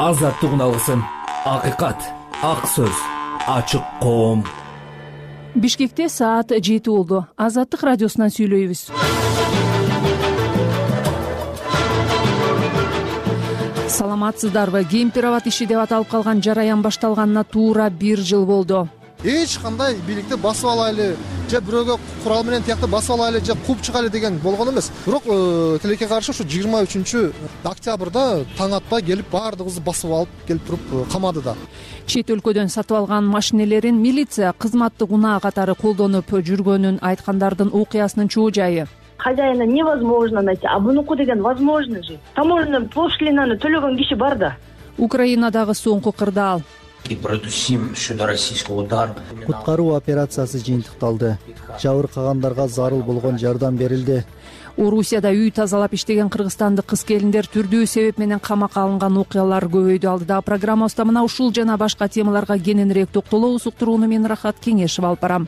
азаттык уналысын, акыйкат, ак сөз, ачык коом. Бишкекте саат 7 болду. Азаттык радиосунан сүйлөйбүз. Саламатсыздарбы? Кемпир-абад иши деп аталып калган жараян башталганына туура 1 жыл болду. Эч кандай бийликти басып алайлы, же бирөөгө курал менен тиякты басып алайлы, же кууп чыгайлы деген болгон эмес. Бирок тилекке каршы ушу 23 октябрда таң атпай келип баардыгыбызды басып алып келип туруп камады да. Чет өлкөдөн сатып алган машинелерин милиция кызматтык унаа катары колдонуп жүргөнүн айткандардын окуясынын чоо жайы. Хозяина невозможно найти, а бунуку деген возможно же. Таможенный пошлинаны төлөгөн киши бар да. Украинадагы соңку кырдаал. И предусим сюда российский удар. Куткаруу операциясы жыйынтыкталды. Жабыркагандарга зарыл болгон жардам берилди. Орусияда үй тазалап иштеген кыргызстандык кыз-келиндер түрдүү себеп менен камакка алынган окуялар көбөйдү. Алдыда программабызда мына ушул жана башка темаларга кененирээк токтолобуз. Уктурууну мен Рахат Кеңешев алып барам.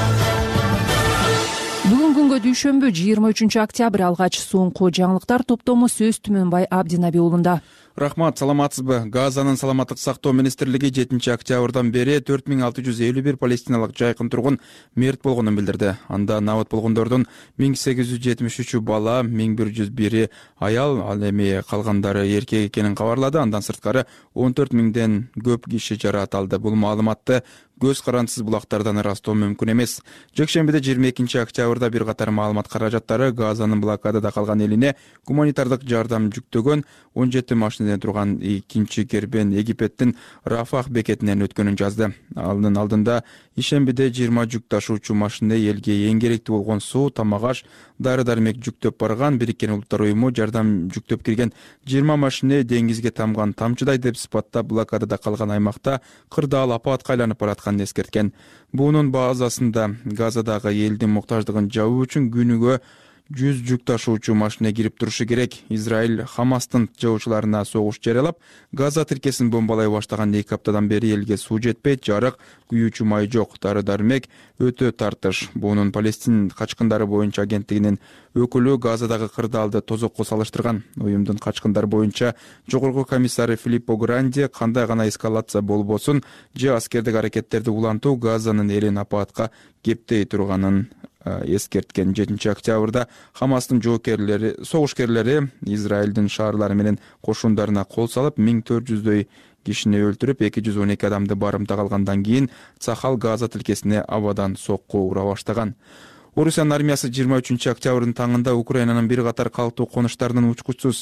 Бүгүн күнгө дүйшөмбү 23 октябрь алгач соңку жаңылыктар топтому сөз Түмөнбай Абдинаби уулунда. Рахмат, саламатсызбы? Газанын саламаттык сактоо министрлиги 7 октябрдан бери 4651 палестиналык жайкын тургун мерт болгонун билдирди. Анда набат болгондордун 1873 бала, 1101 аял, ал эми калгандары эркек экенин кабарлады. Андан сырткары 14 миңден көп киши жаракат алды. Бул маалыматты көз карандысыз булактардан ырастоо мүмкүн эмес. Жекшембиде 22 октябрда бир катар маалымат каражаттары Газанын блокадада калган элине гуманитардык жардам жүктөгөн 17 машинеден турган экинчи кербен Египеттин Рафах бекетинен өткөнүн жазды. Анын алдында ишембиде 20 жүк ташуучу машина элге эң керектүү болгон суу, тамак-аш, дары-дармек жүктөп барган. Бириккен Улуттар уюму жардам жүктөп кирген 20 машина деңизге тамган тамчыдай деп сыпаттап блокадада калган аймакта кырдаал апатка айланып баратканын эскерткен. Бунун базасында Газадагы элдин муктаждыгын жабуу үчүн күнүгө 100 жүк ташуучу машина кирип турушу керек. Израиль Хамастын жабуучуларына согуш жарыялап, Газа тиркесин бомбалай баштаган 2 аптадан бери элге суу жетпейт, жарык, күйүүчү май жок, дары-дармек өтө тартыш. Бунун Палестин качкындары боюнча агенттигинин өкүлү Газадагы кырдаалды тозокко салыштырган. Уюмдун качкындар боюнча жогорку комиссары Филиппо Гранди кандай гана эскалация болбосун же аскердик аракеттерди улантуу Газанын элин апатка кептей турганын эскерткен. 7 октябрда Хамастын согушкерлери Израилдин шаарлары менен кошундарына кол салып, 1400дөй кишини өлтүрүп, 212 адамды барымта калгандан кийин Цахал Газа тилкесине абадан сокку ура баштаган. Орусиянын армиясы 23 октябрдын таңында Украинанын бир катар калктуу конуштарынын учкучсуз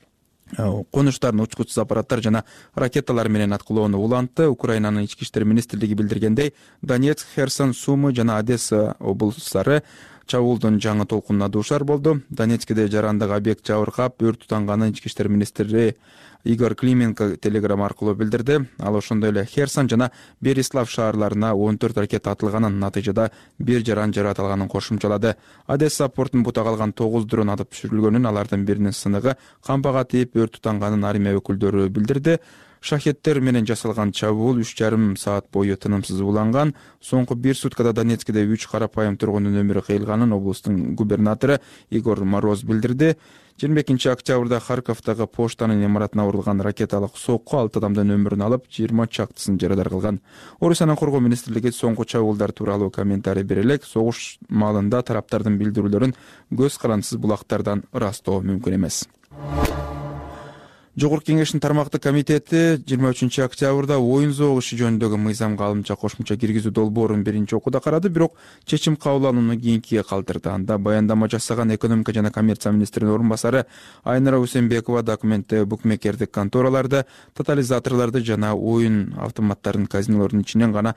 аппараттар жана ракеталар менен аткылоону улантты. Украинанын ички иштер министрлиги билдиргендей, Донецк, Херсон, Сумы жана Одесса облустары чабуулдун жаңы толкунуна дуушар болду. Донецкиде жарандык объект жабыркап, өрт тутанганын ички иштер министри Игорь Клименко телеграмма аркылуу билдирди. Ал ошондой эле Херсон жана Берислав шаарларына 14 ракета атылганын, натыйжада 1 жаран жаракат алганын кошумчалады. Одесса портун бута калган 9 дрон атып түшүрүлгөнүн, алардын биринин сыныгы кампага тийип өрт тутанганын армия өкүлдөрү билдирди. Шахеттер менен жасалган чабуул 3,5 саат бою тынымсыз уланган. Соңку 1 суткада Донецкиде 3 карапайым тургундун өмүрү кыйылганын облустун губернатору Игорь Мороз билдирди. 22 октябрда Харьковдагы поштанын имаратына урулган ракеталык сокку 6 адамдын өмүрүн алып, 20 чактысын жарадар кылган. Орусиянын коргоо министрлиги соңку чабуулдар тууралуу комментарий бере элек, согуш маалында тараптардын билдирүүлөрүн көз карандысыз булактардан ырастоо мүмкүн эмес. Жогорку кеңештин тармактык комитети 23 октябрда оюн зоок иши жөнүндөгү мыйзамга алымча кошумча киргизүү долбоорун биринчи окууда карады, бирок чечим кабыл алууну кийинкиге калтырды. Анда баяндама жасаган экономика жана коммерция министринин орун басары Айнара Усенбекова документте букмекердик контораларды, тотализаторлорду жана оюн автоматтарын казинолордун ичине гана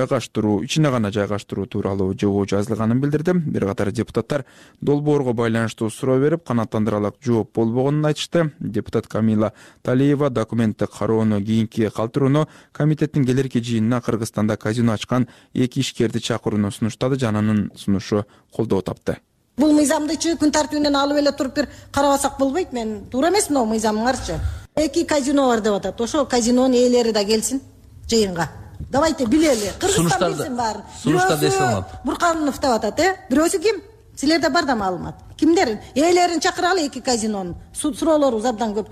жайгаштыруу тууралуу жобо жазылганын билдирди. Бир катар депутаттар долбоорго байланыштуу суроо берип, канааттандырарлык жооп болбогонун айтышты. Депутат Камила Талиева документти кароону кийинкиге калтырууну, комитеттин келерки жыйынына Кыргызстанда казино ачкан 2 ишкерди чакырууну сунуштады, жананын сунушу колдоо тапты. Бул мыйзамдычы күн тартибинен алып эле туруп бир карабасак болбойт. Мен туура эмес мына мыйзамыңарчы. 2 казино бар деп атат. Ошол казинонун ээлери да келсин жыйынга. Давайте билели. Кыргызстан билсин баарын. Сунуштарды эсалап. Бурканов деп атат, Бирөөсү ким? Силерде бар да маалымат. Кимдер? Ээлерин чакыралы 2 казинонун. Суроолорубуз абдан көп да.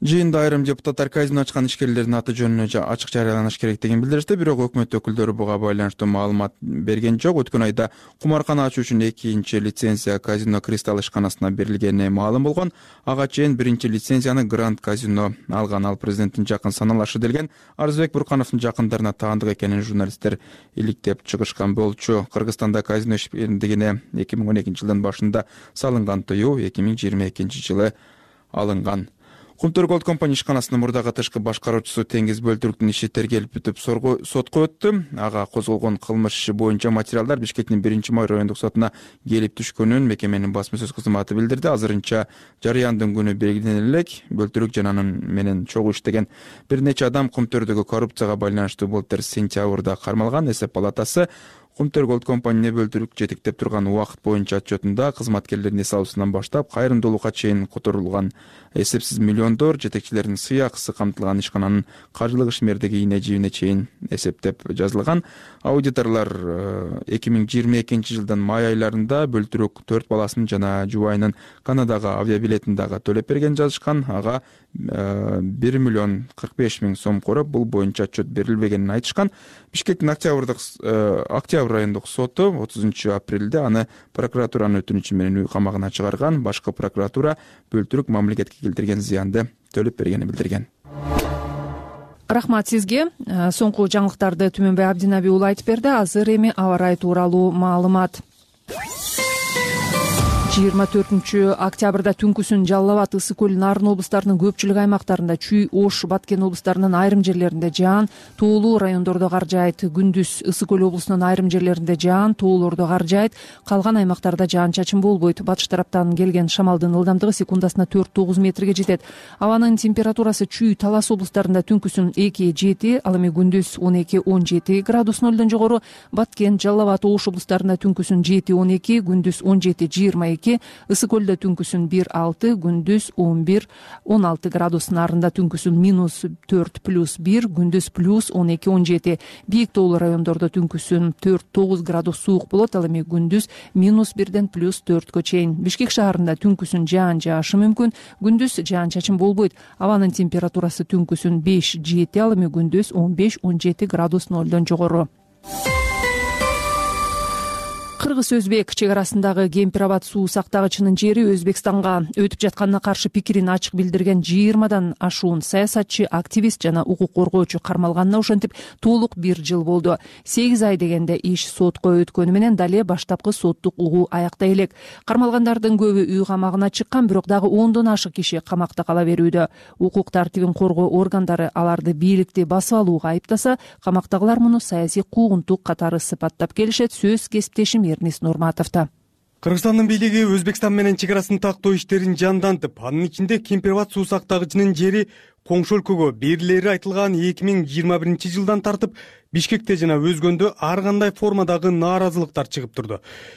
Жыйында айрым депутаттар казино ачкан ишкерлердин аты жөнүнө ачык жарыяланыш керек деген билдиришти, бирок өкмөт өкүлдөрү буга байланыштуу маалымат берген жок. Өткөн айда кумаркана ачуу үчүн экинчи лицензия казино Кристалл ишканасына берилгени маалым болгон. Ага чейин биринчи лицензияны Гранд казино алган. Ал президенттин жакын саналашы делген Арзыбек Буркановдун жакындарына таандык экенин журналисттер иликтеп чыгышкан болчу. Кыргызстанда казино ишендигине 2012 жылдын башында салынган тыюу 2022 жылы алынган. Кумтөр Голд компания ишканасынын мурдагы тышкы башкаруучусу Теңиз Бөлтүрүктүн иши тергелип бүтүп сотко өттү. Ага козголгон кылмыш иши боюнча материалдар Бишкектин 1-Май райондук сотуна келип түшкөнүн мекеменин басма сөз кызматы билдирди. Азырынча жарыяндын күнү белгилене элек. Бөлтүрүк жана анын менен чогуу иштеген бир нече адам Кумтөрдөгү коррупцияга байланыштуу былтыр сентябрда кармалган. Эсеп палатасы Кумтөр Голд компания Бөлтүрүк жетектеп турган убакыт боюнча отчетунда кызматкерлердин эс алуусунан баштап кайрымдуулукка чейин которулган эсепсиз миллиондор, жетекчилердин сый акысы камтылган ишкананын каржылык ишмердиги ийне жибине чейин эсептеп жазылган. Аудиторлор 2022 жылдын май айларында Бөлтүрүк 4 баласынын жана жубайынын Канадага авиабилетин дагы төлөп берген жазышкан. Ага 1 миллион 45 миң сом короп, бул боюнча отчет берилбегенин айтышкан. Бишкектин Октябрь райондук соту 30 апрелде аны прокуратуранын өтүнүчү менен үй камагына чыгарган. Башкы прокуратура Бөлтүрүк мамлекетке келтирген зыянды төлөп бергенин билдирген. Рахмат сизге. Соңку жаңылыктарды Түмөнбай Абдинаби уулу айтып берди. Азыр эми аба ырайы тууралуу маалымат. 24 октябрда түнкүсүн Жалал Абад, Ысык көл, Нарын облустарынын көпчүлүк аймактарында, Чүй, Ош, Баткен облустарынын айрым жерлеринде жаан, тоолуу райондордо кар жаайт. Күндүз Ысык көл облусунун айрым жерлеринде жаан, тоолордо кар жаайт. Калган аймактарда жаан-чачын болбойт. Батыш тараптан келген шамалдын ылдамдыгы секундасына 4-9 метрге жетет. Абанын температурасы Чүй, Талас облустарында түнкүсүн 2-7, ал эми күндүз 12-17 градус нөлдөн жогору. Баткен, Жалал Абад, Ош облустарында түнкүсүн 7-12, күндүз 17-22. Ысык көлдө түнкүсүн 1-6, күндүз 11-16 градус. Нарында түнкүсүн -4+1, күндүз +12-17. Бийик тоолуу райондордо түнкүсүн 4-9 градус суук болот, ал эми күндүз -1ден +4кө чейин. Бишкек шаарында түнкүсүн жаан жаашы мүмкүн, күндүз жаан-чачын болбойт. Абанын температурасы түнкүсүн 5-7, ал эми күндүз 15-17 градус нөлдөн жогору. Кыргыз-Өзбек чек арасындагы Кемпир-Абад суу сактагычынын жери Өзбекстанга өтүп жатканына каршы пикирин ачык билдирген 20дан ашуун саясатчы, активист жана укук коргоочу кармалганына ошентип толук 1 жыл болду. 8 ай дегенде иш сотко өткөнү менен дале баштапкы соттук угуу аяктай элек. Кармалгандардын көбү үй камагына чыккан, бирок дагы 10дон ашык киши камакта кала берүүдө. Укук тартибин коргоо органдары аларды бийликти басып алууга айыптаса, камактагылар муну саясий куугунтук катары сыпаттап келишет. Сөз кесиптешим Эрнис Нурматовдо. Кыргызстандын бийлиги Өзбекстан менен чек арасын тактоо иштерин жандантып, анын ичинде Кемпир-Абад суу сактагычынын жери коңшу өлкөгө берилери айтылган 2021 жылдан тартып Бишкекте жана өзгөндө ар кандай формадагы нааразылыктар чыгып турду.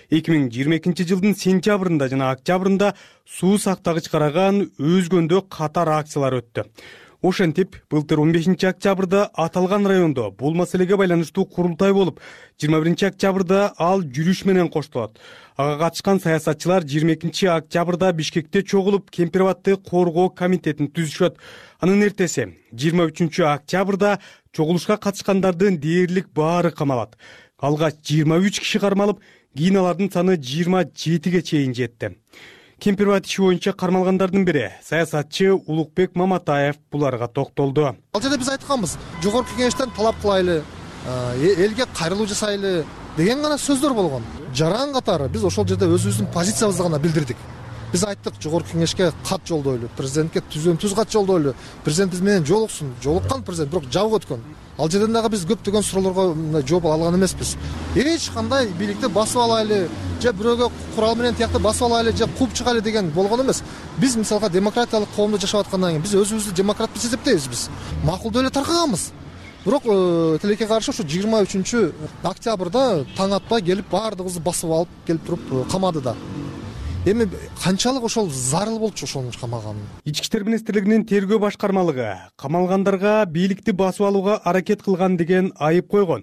2022 жылдын сентябрында жана октябрында суу сактагыч караган өзгөндө катар акциялар өттү. Ошентип, былтыр 15 октябрда аталган райондо бул маселеге байланыштуу курултай болуп, 21 октябрда ал жүрүш менен коштолот. Ага катышкан саясатчылар 22 октябрда Бишкекте чогулуп Кемпир-Абадты коргоо комитетин түзүшөт. Анын эртеси 23 октябрда чогулушка катышкандардын дээрлик баары камалат. Алгач 23 киши кармалып, кийин алардын саны 27ге чейин жетти. Кемпир-Абад иши боюнча кармалгандардын бири саясатчы Улукбек Маматаев буларга токтолду. Ал жерде биз айтканбыз, жогорку кеңештен талап кылайлы, элге кайрылуу жасайлы деген гана сөздөр болгон. Жаран катары биз ошол жерде өзүбүздүн позициябызды гана билдирдик. Биз айттык, жогорку кеңешке кат жолдойлу, президентке түз кат жолдойлу, президент биз менен жолуксун. Жолуккан президент, бирок жабык өткөн. Ал жерден дагы биз көптөгөн суроолорго жооп алган эмеспиз. Эч кандай бийликти басып алайлы, же бирөөгө курал менен тиякты басып алайлы, же кууп чыгайлы деген болгон эмес. Биз мисалга демократиялык коомдо жашап аткандан кийин биз өзүбүздү демократ деп эсептейбиз биз. Макулдуу эле таркаганбыз. Бирок тилекке каршы ушу 23 октябрда таң атпай келип баардыгыбызды басып алып келип туруп камады да. Эми канчалык ошол зарыл болчу ошонун камаганы. Ички иштер министрлигинин тергөө башкармалыгы камалгандарга бийликти басып алууга аракет кылган деген айып койгон.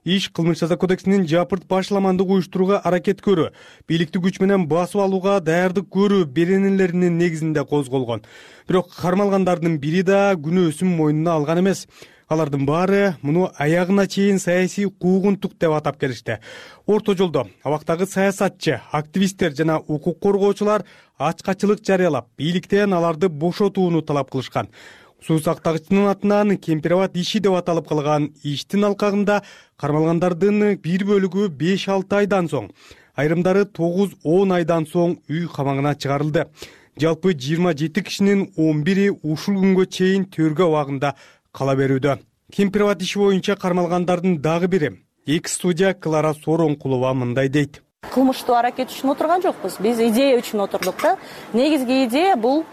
иш кылмыш жаза кодексинин жапырт башламандык уюштурууга аракет көрүү, бийликти күч менен басып алууга даярдык көрүү беренелеринин негизинде козголгон. Бирок кармалгандардын бири да күнөөсүн мойнуна алган эмес. Алардын баары муну аягына чейин саясий куугунтук деп атап келишти. Орто жолдо абактагы саясатчы, активисттер жана укук коргоочулар ачкачылык жарыялап, бийликтен аларды бошотууну талап кылышкан. Суу сактагычтын атынан Кемпирабад иши деп аталып калган иштин алкагында кармалгандардын бир бөлүгү 5-6 айдан соң, айрымдары 9-10 айдан соң үй камагына чыгарылды. Жалпы 27 кишинин 11-и ушул күнгө чейин төргө абагында кала берүүдө. Кемпирабад иши боюнча кармалгандардын дагы бири экс-судья Клара Соронкулова мындай дейт. Кылмыштуу аракет үчүн отурган жокпуз. Биз идея үчүн отурдук да. Негизги идея бул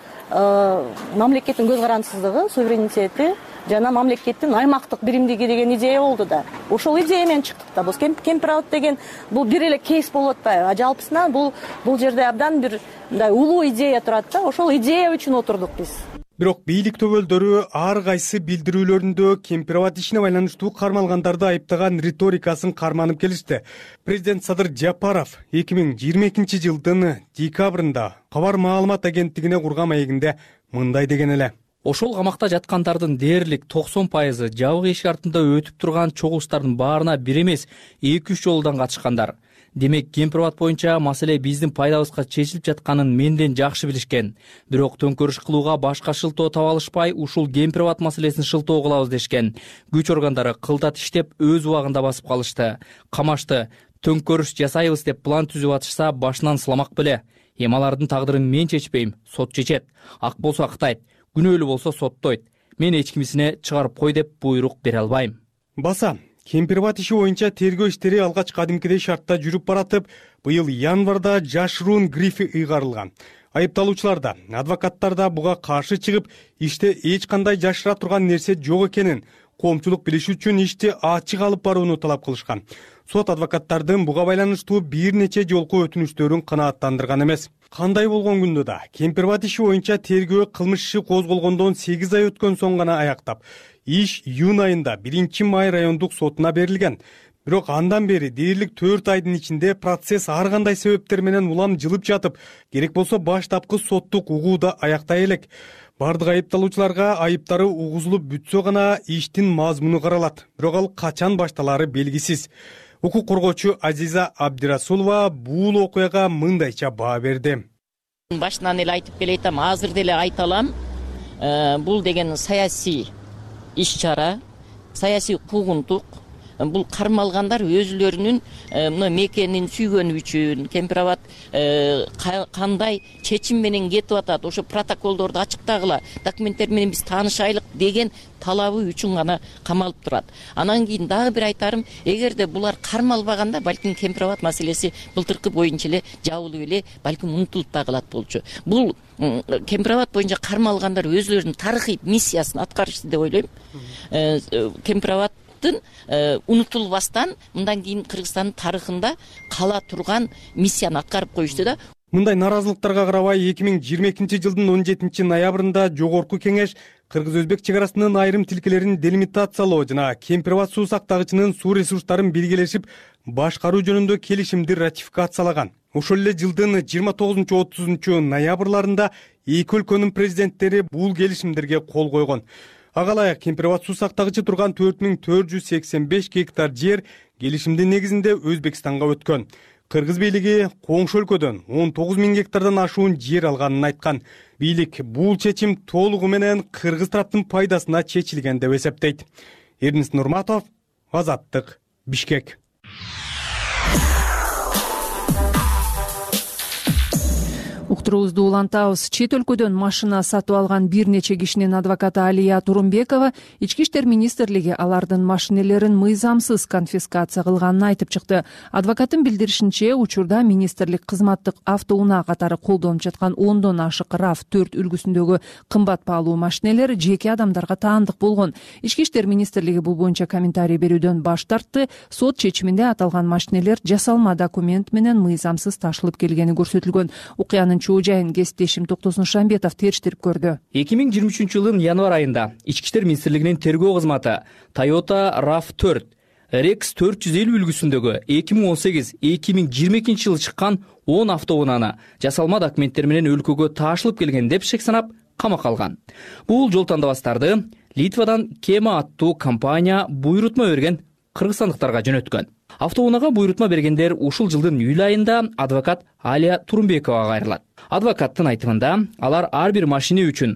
мамлекеттин көз карандысыздыгы, суверенитети жана мамлекеттин аймактык биримдиги деген идея болду да. Ошол идея менен чыктык да. Бул Кемпирабад деген бул бир эле кейс болуп атпайбы? Жалпысынан бул жерде абдан бир мындай улуу идея турат да. Ошол идея үчүн отурдук биз. Бирок бийлик төбөлдөрү ар кайсы билдирүүлөрүндө Кемпирабад ишине байланыштуу кармалгандарды айыптаган риторикасын карманып келишти. Президент Садыр Жапаров 2022 жылдын декабрында Кабар маалымат агенттигине курган маегинде мындай деген эле. Ошол камакта жаткандардын дээрлик 90% жабык эшик артында өтүп турган чогулуштардын баарына бир эмес 2-3 жолдон катышкандар. Демек, Кемпирабад боюнча маселе биздин пайдабызга чечилип жатканын менден жакшы билишкен. Бирок төңкөрүш кылууга башка шылтоо таба алышпай, ушул Кемпирабад маселесин шылтоо кылабыз дешкен. Күч органдары кылтат иштеп, өз убагында басып калышты. Камашты, төңкөрүш жасайбыз деп план түзүп атышса, башынан сыламак беле. Эми алардын тагдырын мен чечпейм, сот чечет. Ак болсо актайт, күнөөлүү болсо соттойт. Мен эч кимисине чыгарып кой деп буйрук бере албайм. Баса Кемпирабад иши боюнча тергөө иштери алгач кадимкидей шартта жүрүп баратып, быйыл январда жашыруун грифи ыйгарылган. Айыпталуучулар да, адвокаттар да буга каршы чыгып, иште эч кандай жашыра турган нерсе жок экенин, коомчулук билиши үчүн ишти ачык алып барууну талап кылышкан. Сот адвокаттардын буга байланыштуу бир нече жолку өтүнүштөрүн канааттандырган эмес. Кандай болгон күндө да Кемпирабад иши боюнча тергөө кылмыш иши козголгондон 8 ай өткөн соң гана аяктап, иш июнь айында 1-май райондук сотуна берилген. Бирок андан бери дээрлик 4 айдын ичинде процесс ар кандай себептер менен улам жылып жатып, керек болсо баштапкы соттук угууда аяктай элек. Бардык айыпталуучуларга айыптары угузулуп бүтсө гана иштин мазмуну каралат. Бирок ал качан башталары белгисиз. Укук коргоочу Азиза Абдирасулова бул окуяга мындайча баа берди. Башынан эле айтып келейтам, азыр деле айта алам. Бул деген саясий иш-чара, саясий куугунтук. Бул кармалгандар өзүлөрүнүн мекенин сүйгөнү үчүн, Кемпирабад кандай чечим менен кетип атат, ошо протоколдорду ачыктагыла, документтер менен биз таанышайлык деген талабы үчүн гана камалып турат. Анан кийин дагы бир айтарым, эгерде булар кармалбаганда, балким Кемпирабад маселеси былтыркы боюнча эле жабылып эле, балким унутулуп да калат болчу. Бул Кемпирабад боюнча кармалгандар өзүлөрүнүн тарыхый миссиясын аткарышты деп ойлойм. Кемпирабад унутулбастан мындан кийин Кыргызстандын тарыхында кала турган миссияны аткарып коюшту да. Мындай наразылыктарга карабай 2022 жылдын 17 ноябрында Жогорку кеңеш Кыргыз-Өзбек чек арасынын айрым тилкелерин делимитациялоо жана Кемпирабад суу сактагычынын суу ресурстарын белгилешип башкаруу жөнүндө келишимди ратификациялаган. Ошол эле жылдын 29-30 ноябрларында эки өлкөнүн президенттери бул келишимдерге кол койгон. Ага ылайык Кемпирабад суу сактагычы турган 4485 гектар жер келишимдин негизинде Өзбекстанга өткөн. Кыргыз бийлиги коңшу өлкөдөн 19.000 гектардан ашуун жер алганын айткан. Бийлик бул чечим толугу менен Кыргыз тараптын пайдасына чечилген деп эсептейт. Эрнис Нурматов, Азаттык, Бишкек. Уктуруубузду улантабыз. Чет өлкөдөн машина сатып алган бир нече кишинин адвокаты Алия Турумбекова Ички иштер министрлиги алардын машинелерин мыйзамсыз конфискация кылганын айтып чыкты. Адвокаттын билдиришинче, учурда министрлик кызматтык автоунаа катары колдонуп жаткан 10дон ашык RAV4 үлгүсүндөгү кымбат баалуу машинелер жеке адамдарга таандык болгон. Ички иштер министрлиги бул боюнча комментарий берүүдөн баш тартты. Сот чечиминде аталган машинелер жасалма документ менен мыйзамсыз ташылып келгени көрсөтүлгөн. Окуянын чоо жайын кесиптешим Токтосун Шамбетов териштирип көрдү. 2023 жылдын январ айында Ички иштер министрлигинин тергөө кызматы Toyota RAV4 Rex 450 үлгүсүндөгү 2018-2022 жылы чыккан 10 автоунааны жасалма документтер менен өлкөгө таашылып келген деп шек санап камакка алган. Бул жол тандабастарды Литвадан Кема аттуу компания буйрутма берген кыргызстандыктарга жөнөткөн. Автоунаага буйрутма бергендер ушул жылдын июль айында адвокат Алия Турумбековага кайрылат. Адвокаттын айтымында алар ар бир машина үчүн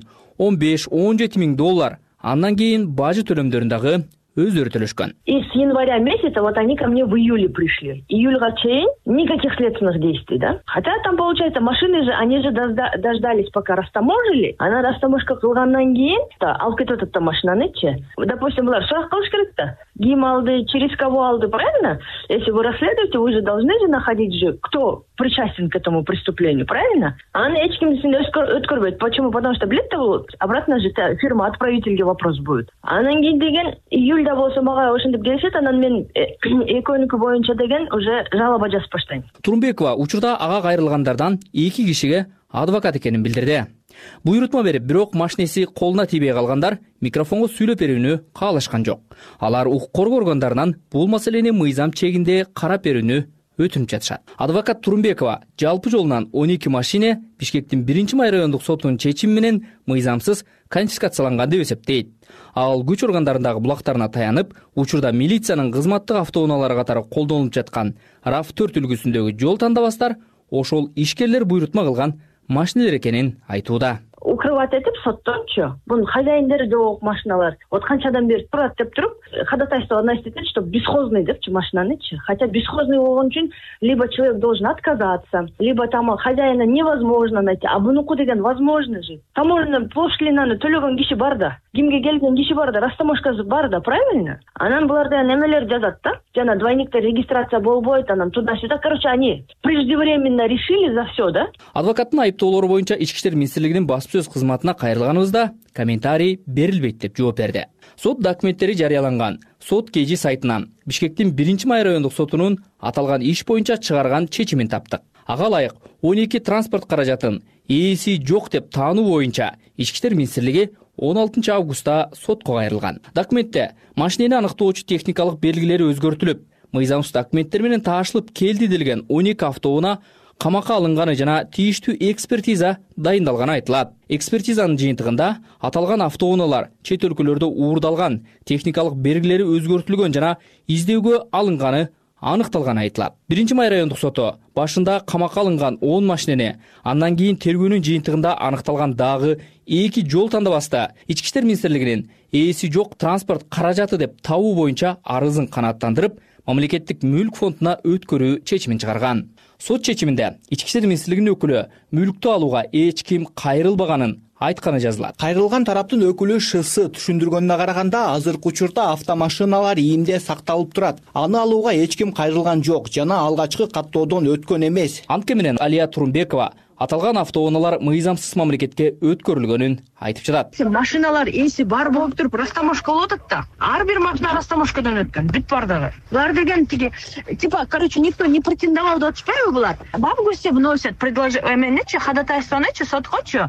15-17 миң доллар, андан кийин бажы төлөмдөрүн дагы өздөрү төлөшкөн. И с января месяца вот они ко мне в июле пришли. Июльга чейин никаких следственных действий, да? Хотя там, получается, машины же, они же дождались, пока растаможили. Она растаможка кылгандан кийин алып кетип атат машинанычы. Допустим, булар сурак кылыш керек да. Ким алды, через кого алды, правильно? Если вы расследуете, вы же должны же находить же, кто причастен к этому преступлению, правильно? Аны эч ким өткөрбөйт. Почему? Потому что билет болот. Обратно же фирма-отправительге вопрос будет. Анан кийин деген июльда болсо мага ошентип келишет, анан мен экөөнүкү боюнча деген уже жалоба жазып баштайм. Турумбекова учурда ага кайрылгандардан 2 кишиге адвокат экенин билдирди. Буйрутма берип, бирок машинеси колуна тийбей калгандар микрофонго сүйлөп берүүнү каалашкан жок. Алар укук коргоо органдарынан бул маселени мыйзам чегинде карап берүүнү өтүнүп жатышат. Адвокат Турумбекова жалпы жолунан 12 машине Бишкектин 1-май райондук сотунун чечими менен мыйзамсыз конфискацияланган деп эсептейт. Ал күч органдарындагы булактарына таянып, учурда милициянын кызматтык автоунаалары катары колдонулуп жаткан RAV4 үлгүсүндөгү жол тандабастар ошол ишкерлер буйрутма кылган машинелер экенин айтууда. Укрывать этип соттончу. Бунун хозяиндери жок машиналар. Вот канчадан бери турат деп туруп, ходатайство вносит, что бесхозный депчи машинанычы. Хотя бесхозный болгон үчүн либо человек должен отказаться, либо там хозяина невозможно найти. А бунуку деген возможно же. Таможенный пошлинаны төлөгөн киши бар да. Кимге келген киши бар да, растаможкасы бар да, правильно? Анан буларда немелер жазат да. Жана двойниктер регистрация болбойт, анан туда-сюда. Короче, они преждевременно решили за все, да? Адвокаттын айыптоолору боюнча Ички иштер министрлигинин баспасөз кызматына кайрылганыбызда комментарий берилбейт деп жооп берди. Сот документтери жарыяланган сот KG сайтынан Бишкектин 1-май райондук сотунун аталган иш боюнча чыгарган чечимин таптык. Ага ылайык 12 транспорт каражатын ээси жок деп таануу боюнча Ички иштер министрлиги 16 августта сотко кайрылган. Документте машинени аныктоочу техникалык белгилери өзгөртүлүп, мыйзамсыз документтер менен таашылып келди делген 12 автоунаа камакка алынганы жана тийиштүү экспертиза дайындалганы айтылат. Экспертизанын жыйынтыгында аталган автоунаалар чет өлкөлөрдө уурдалган, техникалык белгилери өзгөртүлгөн жана издөөгө алынганы аныкталганы айтылат. 1-май райондук соту башында камакка алынган 10 машинени, андан кийин тергөөнүн жыйынтыгында аныкталган дагы 2 жол тандабаста Ички иштер министрлигинин ээси жок транспорт каражаты деп табуу боюнча арызын канааттандырып, мамлекеттик мүлк фондуна өткөрүү чечимин чыгарган. Сот чечиминде Ички иштер министрлигинин өкүлү мүлктү алууга эч ким кайрылбаганын айтканы жазылат. Кайрылган тараптын өкүлү ШС түшүндүргөнүнө караганда, азыркы учурда автомашиналар ийимде сакталып турат. Аны алууга эч ким кайрылган жок жана алгачкы каттоодон өткөн эмес. Анткени менен Алия Турумбекова аталган автоунаалар мыйзамсыз мамлекетке өткөрүлгөнүн айтып жатат. Машиналар ээси бар болуп туруп растаможка болуп атат да. Ар бир машина растаможкадан өткөн, бүт бардыгы. Булар деген типа, короче, никто не претендовал деп атышпайбы булар? В августе вносят предложение, ходатайствонычы соткочу.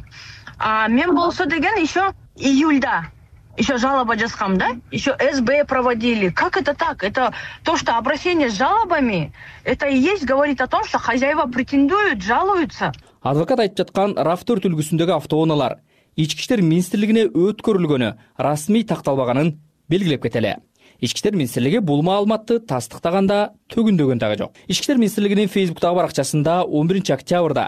А мен болсо деген еще июльда еще жалоба жазгам, да? Еще СБ проводили. Как это так? Это то, что обращение с жалобами, это и есть говорит о том, что хозяева претендуют, жалуются. Адвокат айтып жаткан RAV4 үлгүсүндөгү автоунаалар Ички иштер министрлигине өткөрүлгөнү расмий такталбаганын белгилеп кетели. Ички иштер министрлиги бул маалыматты тастыктаганда төгүндөгөн дагы жок. Ички иштер министрлигинин Facebook'тагы баракчасында 11 октябрда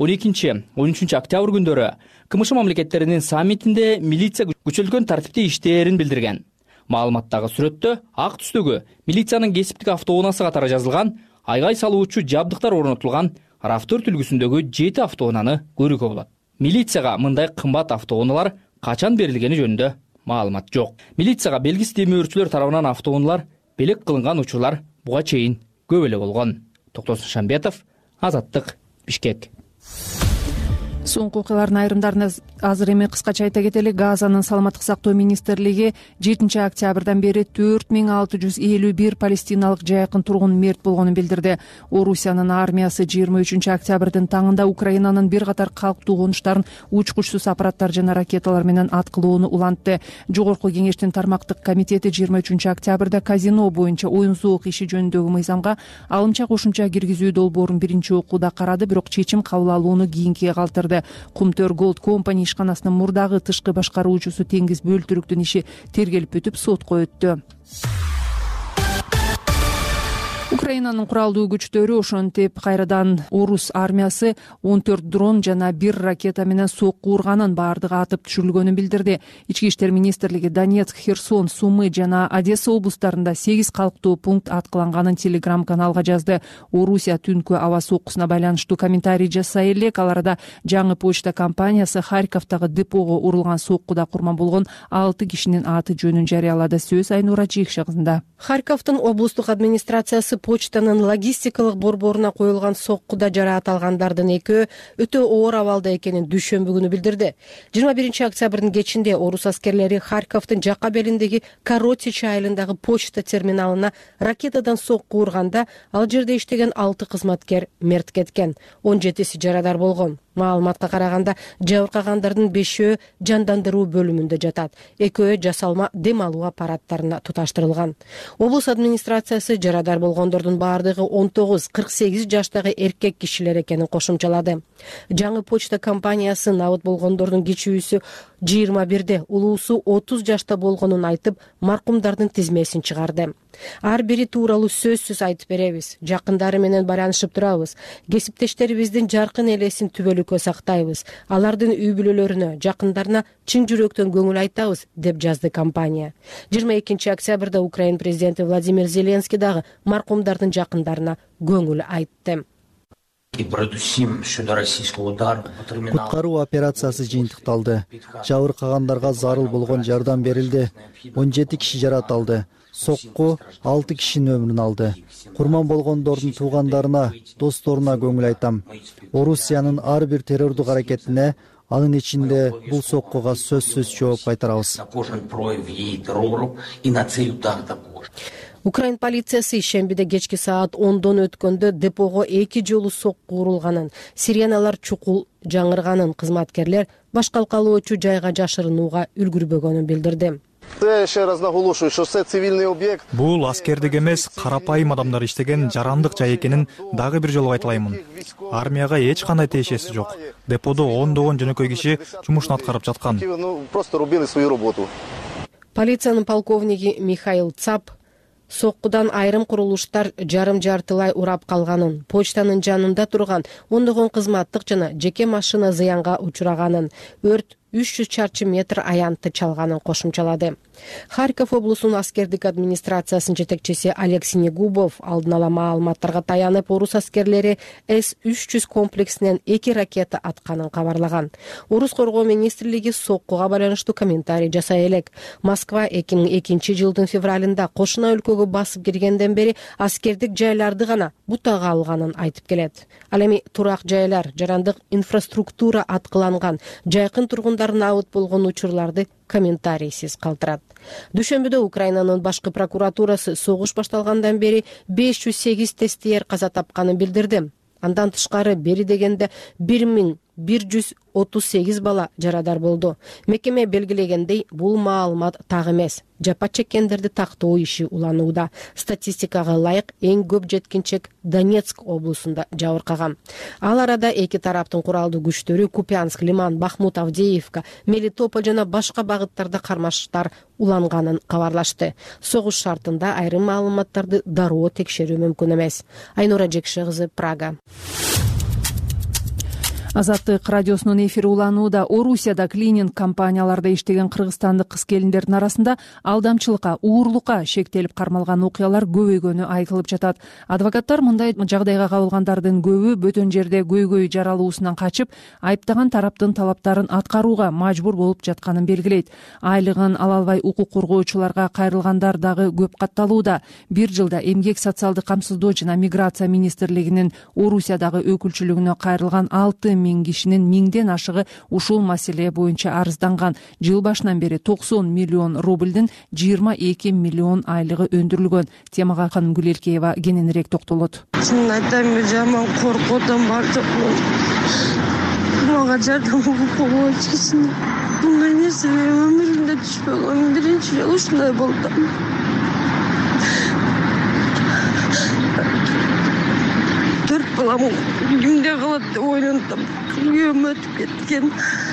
12-13 октябрь күндөрү КМШ мамлекеттеринин саммитинде милиция күчөлткөн тартипте иштерин билдирген. Маалыматтагы сүрөттө ак түстөгү милициянын кесиптик автоунаасы катары жазылган, айгай салуучу жабдыктар орнотулган RAV4 үлгүсүндөгү 7 автоунааны көрүүгө болот. Милицияга мындай кымбат автоунаалар качан берилгени жөнүндө маалымат жок. Милицияга белгисиз демөөрчүлөр тарабынан автоунаалар белек кылынган учурлар буга чейин көп эле болгон. Токтосун Шамбетов, Азаттык, Бишкек. Соңку окуялардын азыр эми кыскача айта кетели. Газанын саламаттык сактоо министрлиги 7 октябрдан бери 4651 палестиналык жайкын тургун мерт болгонун билдирди. Орусиянын армиясы 23 октябрдын таңында Украинанын бир катар калктуу конуштарын учкучсуз аппараттар жана ракеталар менен аткылоону улантты. Жогорку кеңештин тармактык комитети 23 октябрда казино боюнча оюн зоок иши жөнүндөгү мыйзамга алымча кошумча киргизүү долбоорун биринчи окууда карады, бирок чечим кабыл алууну кийинкиге калтырды. Кумтөр Gold Company ишканасынын мурдагы тышкы башкаруучусу Теңиз Бөлтүрүктүн иши тергелип өтүп сотко өттү. Украинанын куралдуу күчтөрү ошентип кайрадан орус армиясы 14 дрон жана 1 ракета менен сокку урганын, баардыгы атып түшүрүлгөнүн билдирди. Ички иштер министрлиги Донецк, Херсон, Сумы жана Одесса облустарында 8 калктуу пункт аткыланганын телеграм-каналга жазды. Орусия түнкү аба соккусуна байланыштуу комментарий жасай элек. Ал арада жаңы почта компаниясы Харьковдагы депого урулган соккуда курман болгон 6 кишинин аты жөнүн жарыялады. Сөз Айнура Жийикшагызында. Харьковдун облустук администрациясы почтанын логистикалык борборуна коюлган соккуда жараат алгандардын экөө өтө оор абалда экенин дүйшөмбү күнү билдирди. 21 октябрдын кечинде орус аскерлери Харьковдун жакка белиндеги Коротич айылындагы почта терминалына ракетадан сокку урганда, ал жерде иштеген 6 кызматкер мерт кеткен, 17си жарадар болгон. Маалыматка караганда, жабыркагандардын 5-өө жандандыруу бөлүмүндө жатат, 2-өө жасалма дем алуу аппараттарына туташтырылган. Облус администрациясы жарадар болгондордун баардыгы 19-48 жаштагы эркек кишилер экенин кошумчалады. Жаңы почта компаниясы набыт болгондордун кичүүсү 21-де, улуусу 30 жашта болгонун айтып, маркумдардын тизмесин чыгарды. Ар бири тууралуу сөзсүз айтып беребиз. Жакындары менен байланышып турабыз. Кесиптештерибиздин жаркын элесин түбөлүккө сактайбыз. Алардын үй бүлөлөрүнө, жакындарына чын жүрөктөн көңүл айтабыз, деп жазды компания. 22 октябрда Украин президенти Владимир Зеленский дагы маркумдардын жакындарына көңүл айтты. Куткаруу операциясы жыйынтыкталды. Жабыркагандарга зарыл болгон жардам берилди. 17 киши жаратылды. Сокку 6 кишинин өмүрүн алды. Курман болгондордун туугандарына, досторуна көңүл айтам. Орусиянын ар бир террордук аракетине, анын ичинде бул соккуга сөзсүз жооп кайтарабыз. Украин полициясы шембиде кечки саат 10дон өткөндө депого 2 жолу сокку урулганын, сиреналар чукул жаңырганын, кызматкерлер баш калкалоочу жайга жашырынууга үлгүрбөгөнүн билдирди. Бул аскердик эмес, карапайым адамдар иштеген жарандык жай экенин дагы бир жолу айтылаймын. Армияга эч кандай тиешеси жок. Деподо ондогон жөнөкөй киши жумушун аткарып жаткан. Полициянын полковниги Михаил Цап соккудан айрым курулуштар жарым-жартылай урап калганын, почтанын жанында турган ондогон кызматтык жана жеке машина зыянга учураганын, өрт 300 чарчы метр аянтты чалганын кошумчалады. Харьков облусунун аскердик администрациясынын жетекчиси Алексей Негубов алдын ала маалыматтарга таянып, орус аскерлери С-300 комплексинен 2 ракета атканын кабарлаган. Орус коргоо министрлиги соккуга байланыштуу комментарий жасай элек. Москва 2002 жылдын февралында кошуна өлкөгө басып киргенден бери аскердик жайларды гана бутага алганын айтып келет. Ал эми турак жайлар, жарандык инфраструктура аткыланган, жайкын тургундар набыт болгон учурларды комментарийсиз калтырат. Дүйшөмбүдө Украинанын башкы прокуратурасы согуш башталгандан бери 508 тестиер каза тапканын билдирди. Андан тышкары бери дегенде 1138 бала жарадар болду. Мекеме белгилегендей, бул маалымат так эмес. Жапа чеккендерди тактоо иши уланууда. Статистикага ылайык эң көп жеткинчек Донецк облусунда жабыркаган. Ал арада эки тараптын куралдуу күчтөрү Купянск, Лиман, Бахмут, Авдеевка, Мелитополь жана башка багыттарда кармаштар уланганын кабарлашты. Согуш шартында айрым маалыматтарды дароо текшерүү мүмкүн эмес. Айнура Жекшегизы, Прага. Азаттык радиосунун эфири уланууда. Орусияда клининг компанияларда иштеген кыргызстандык кыз-келиндердин арасында алдамчылыкка, уурлукка шектелип кармалган окуялар көбөйгөнү айтылып жатат. Адвокаттар мындай жагдайга кабылгандардын көбү бөтөн жерде көйгөй жаралуусунан качып, айыптаган тараптын талаптарын аткарууга мажбур болуп жатканын белгилейт. Айлыгын ала албай укук коргоочуларга кайрылгандар дагы көп катталууда. Бир жылда Эмгек социалдык камсыздоо жана миграция министрлигинин Орусиядагы өкүлчүлүгүнө кайрылган 6 миң кишинин 1000ден ашыгы ушул маселе боюнча арызданган. Жыл башынан бери 90 миллион рубльдин 22 миллион айлыгы өндүрүлгөн. Темага Канымгүл Элкеева кененирээк токтолот. Чынын айтайын, мен жаман коркуудон бар жокмун. Мага жардам болбой эчкисин. Мындай нерсе менин өмүрүмдө түшпөгөн. Биринчи жолу ушундай болду. 4 балам кимде калат деп ойлондум. Күйөөм өтүп кеткен.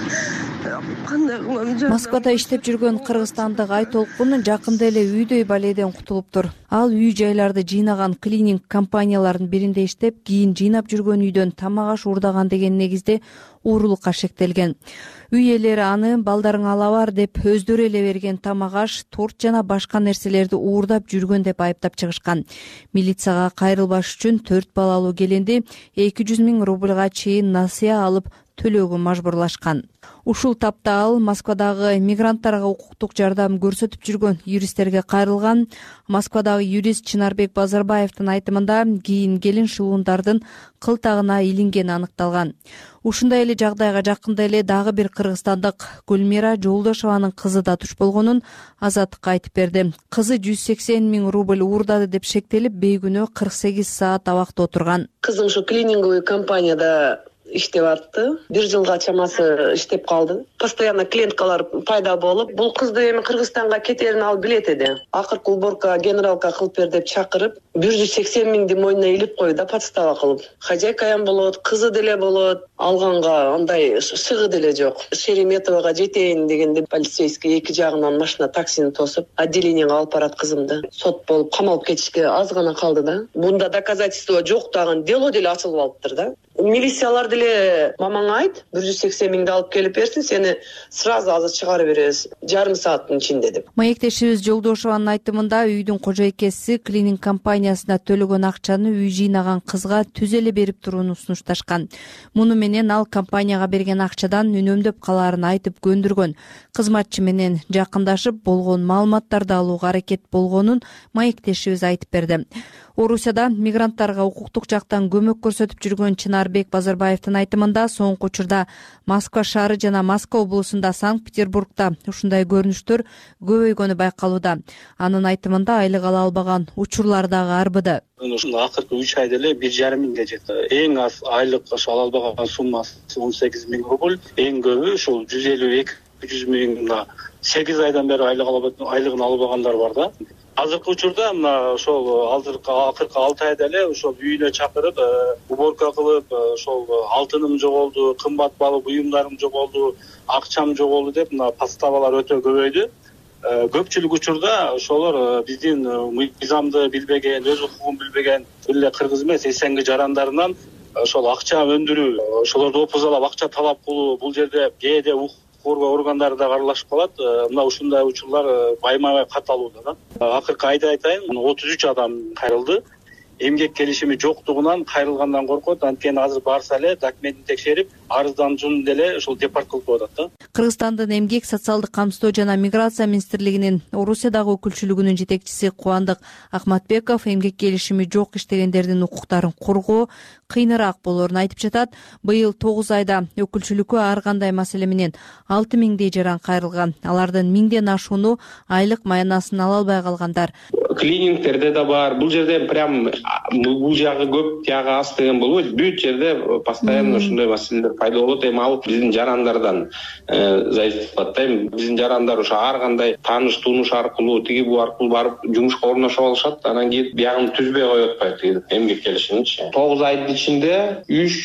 Москвада иштеп жүргөн кыргызстандык Айтолкун жакында эле үйдөй баледен кутулуптур. Ал үй жайларды жыйнаган клининг компаниялардын биринде иштеп, кийин жыйнап жүргөн үйдөн тамак аш уурдаган деген негизде уурулукка шектелген. Үй ээлери аны балдарың ала бар деп өздөрү эле берген тамак аш, торт жана башка нерселерди уурдап жүргөн деп айыптап чыгышкан. Милицияга кайрылбаш үчүн 4 балалуу келинди 200 миң рубльга чейин насыя алып төлөөгө мажбурлашкан. Ушул тапта ал Москвадагы мигранттарга укуктук жардам көрсөтүп жүргөн юристтерге кайрылган. Москвадагы юрист Чынарбек Базарбаевдин айтымында кийин келин шылуундардын кылтагына илингени аныкталган. Ушундай эле жагдайга жакында эле дагы бир кыргызстандык Гүлмира Жолдошованын кызы да туш болгонун Азаттыкка айтып берди. Кызы 180 миң рубль уурдады деп шектелип, бейгүнөө 48 саат абакта отурган. Кызым ушу клининговый компанияда иштеп атты. 1 жылга чамасы иштеп калды. Постоянно клиенткалар пайда болуп, бул кызды эми Кыргызстанга кетерин ал билет эди. Акыркы уборка генералка кылып бер деп чакырып, 180 миңди мойнуна илип койду да, подстава кылып. Хозяйкаям болот, кызы деле болот. Алганга андай сыгы деле жок. Шереметовага жетейин дегенде полицейский эки жагынан машина таксини тосуп, отделениеге алып барат кызымды. Сот болуп камалып кетишке аз гана калды да. Бунда доказательство жок дагы дело деле ачылып алыптыр да. Милициялар деле мамаңа айт, 180 миңди алып келип берсин, сени сразу азыр чыгарып беребиз, жарым сааттын ичинде деп. Маектешибиз Жолдошованын айтымында үйдүн кожойкеси клининг компаниясына төлөгөн акчаны үй жыйнаган кызга түз эле берип турууну сунушташкан. Муну менен ал компанияга берген акчадан үнөмдөп калаарын айтып көндүргөн. Кызматчы менен жакындашып болгон маалыматтарды алууга аракет болгонун маектешибиз айтып берди. Орусияда мигранттарга укуктук жактан көмөк көрсөтүп жүргөн Чынарбек Базарбаевдин айтымында соңку учурда Москва шаары жана Москва облусунда, Санкт-Петербургда ушундай көрүнүштөр көбөйгөнү байкалууда. Анын айтымында айлык ала албаган учурлар дагы арбыды. Ушул акыркы 3 айда эле 1,5 миңге жетти. Эң аз айлык ала албаган суммасы 18 миң рубль, эң көбү ушул 150-200 миң 8 айдан бери айлыгын албагандар бар да. Азыркы учурда мына ошол акыркы 6 айда эле ошол үйүнө чакырып, уборка кылып, ошол алтыным жоголду, кымбат баалуу буюмдарым жоголду, акчам жоголду деп мына подставалар өтө көбөйдү. Көпчүлүк учурда ошолор биздин мыйзамды билбеген, өз укугун билбеген эле кыргыз эмес эсенги жарандарынан ошол акча өндүрүү, ошолорду опузалап акча талап кылуу, бул жерде кээде коргоо органдары да аралашып калат. Мына ушундай учурлар байма-бай катталууда да. Акыркы айда айтайын, 33 адам кайрылды. Эмгек келишими жоктугунан кайрылгандан коркот. Анткени азыр барса эле документин текшерип, арыздануучуну деле ошол депорт кылып коюшат да. Кыргызстандын эмгек, социалдык камсыздоо жана миграция министрлигинин Орусиядагы өкүлчүлүгүнүн жетекчиси Кубандык Ахматбеков эмгек келишими жок иштегендердин укуктарын коргоо кыйыныраак болоорун айтып жатат. Быйыл 9 айда өкүлчүлүккө ар кандай маселе менен 6 миңдей жаран кайрылган. Алардын 1000ден ашууну айлык маянасын ала албай калгандар. Клинингтерде да бар. Бул жерде прям бул жагы көп, тягы аз деген болбойт. Бүт жерде постоянно ушундай маселелер пайда болот. Эми ал биздин жарандардан зависит кылат да. Биздин жарандар ошо ар кандай тааныш тунуш аркылуу, тиги бу аркылуу барып жумушка орношуп алышат. Анан кийин биягын түзбөй коюп атпайбы эмгек келишимичи. 9 айдын ичинде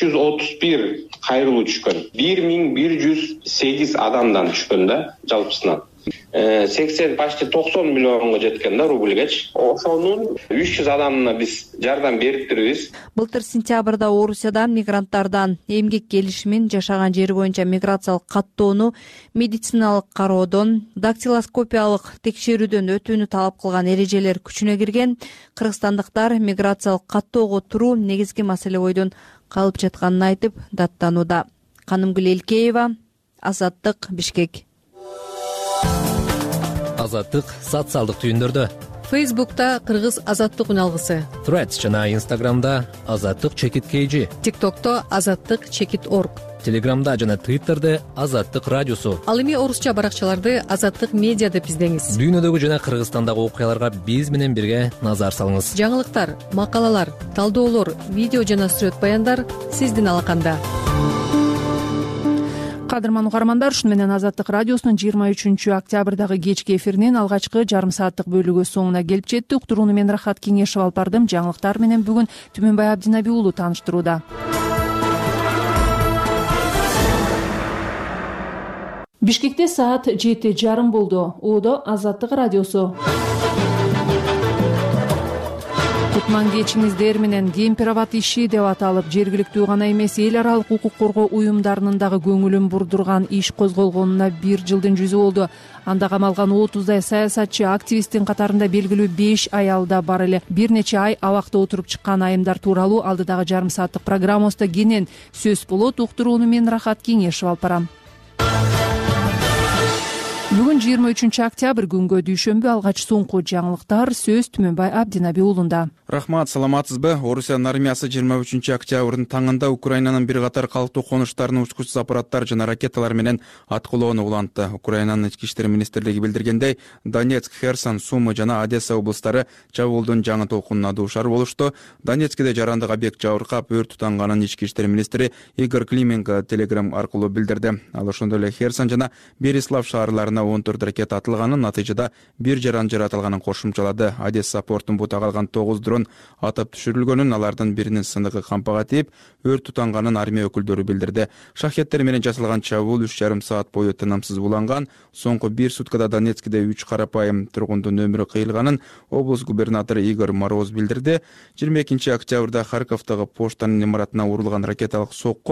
331 кайрылуу түшкөн. 1108 адамдан түшкөн да жалпысынан. 80 почти 90 миллионго жеткен да рубльгечи. Ошонун 300 адамына биз жардам бериптирбиз. Былтыр сентябрда Орусияда мигранттардан эмгек келишимин, жашаган жери боюнча миграциялык каттоону, медициналык кароодон, дактилоскопиялык текшерүүдөн өтүүнү талап кылган эрежелер күчүнө кирген. Кыргызстандыктар миграциялык каттоого туруу негизги маселе бойдон калып жатканын айтып даттанууда. Канымгүл Элкеева, Азаттык, Бишкек. Азаттык социалдык түйүндөрдө. Фейсбукта Кыргыз Азаттык үналгысы. Threads жана Instagramда Азаттык _KG. TikTokто Азаттык _org. Телеграмда жана Твиттерде Азаттык радиосу. Ал эми орусча баракчаларды Азаттык медиа деп издеңиз. Дүйнөдөгү жана Кыргызстандагы окуяларга биз менен бирге назар салыңыз. Жаңылыктар, макалалар, талдоолор, видео жана сүрөт баяндар сиздин алаканда. Кадырман угармандар, ушуну менен Азаттык радиосунун 23 октябрдагы кечки эфиринин алгачкы жарым сааттык бөлүгү соңуна келип жетти. Уктурууну мен Рахат Кеңешев алып бардым. Жаңылыктар менен бүгүн Түмөнбай Абдинаби уулу тааныштырууда. Бишкекте саат 7:30 болду. Оодо Азаттык радиосу. Кутман кечиңиздер менен Кемпирабад иши деп аталып, жергиликтүү гана эмес, эл аралык укук коргоо уюмдарынын дагы көңүлүн бурдурган иш козголгонуна 1 жылдын жүзү болду. Анда камалган 30дай саясатчы, активисттин катарында белгилүү 5 аял да бар эле. Бир нече ай абакта отуруп чыккан айымдар тууралуу алдыдагы жарым сааттык программабызда кенен сөз болот. Уктурууну мен Рахат Кеңешев алып барам. Бүгүн 23 октябрь күнгө дүйшөмбү. Алгач соңку жаңылыктар сөз Түмөнбай Абдинаби уулунда. Рахмат, саламатсызбы? Орусиянын армиясы 23 октябрдын таңында Украинанын бир катар калктуу конуштарын учкучсуз аппараттар жана ракеталар менен аткылоону улантты. Украинанын ички иштер министрлиги билдиргендей, Донецк, Херсон, Сумы жана Одесса облустары чабуулдун жаңы толкунуна дуушар болушту. Донецкте жарандык объект жабыркап, өрт тутанганын ички иштер министри Игорь Клименко телеграм аркылуу билдирди. Ал ошондой эле Херсон жана Берислав шаарларына 14 ракета атылганын, натыйжада 1 жаран жаратылганын кошумчалады. Одесса портун бута калган 9 дрон атып түшүрүлгөнүн, алардын биринин сындыгы кампага тийип, өрт тутанганын армия өкүлдөрү билдирди. Шахеттер менен жасалган чабуул 3,5 саат бою тынымсыз уланган. Соңку 1 суткада Донецкте 3 карапайым тургундун өмүрү кыйылганын облус губернатору Игорь Мороз билдирди. 22 октябрда Харьковдагы поштанын имаратына урулган ракеталык сокку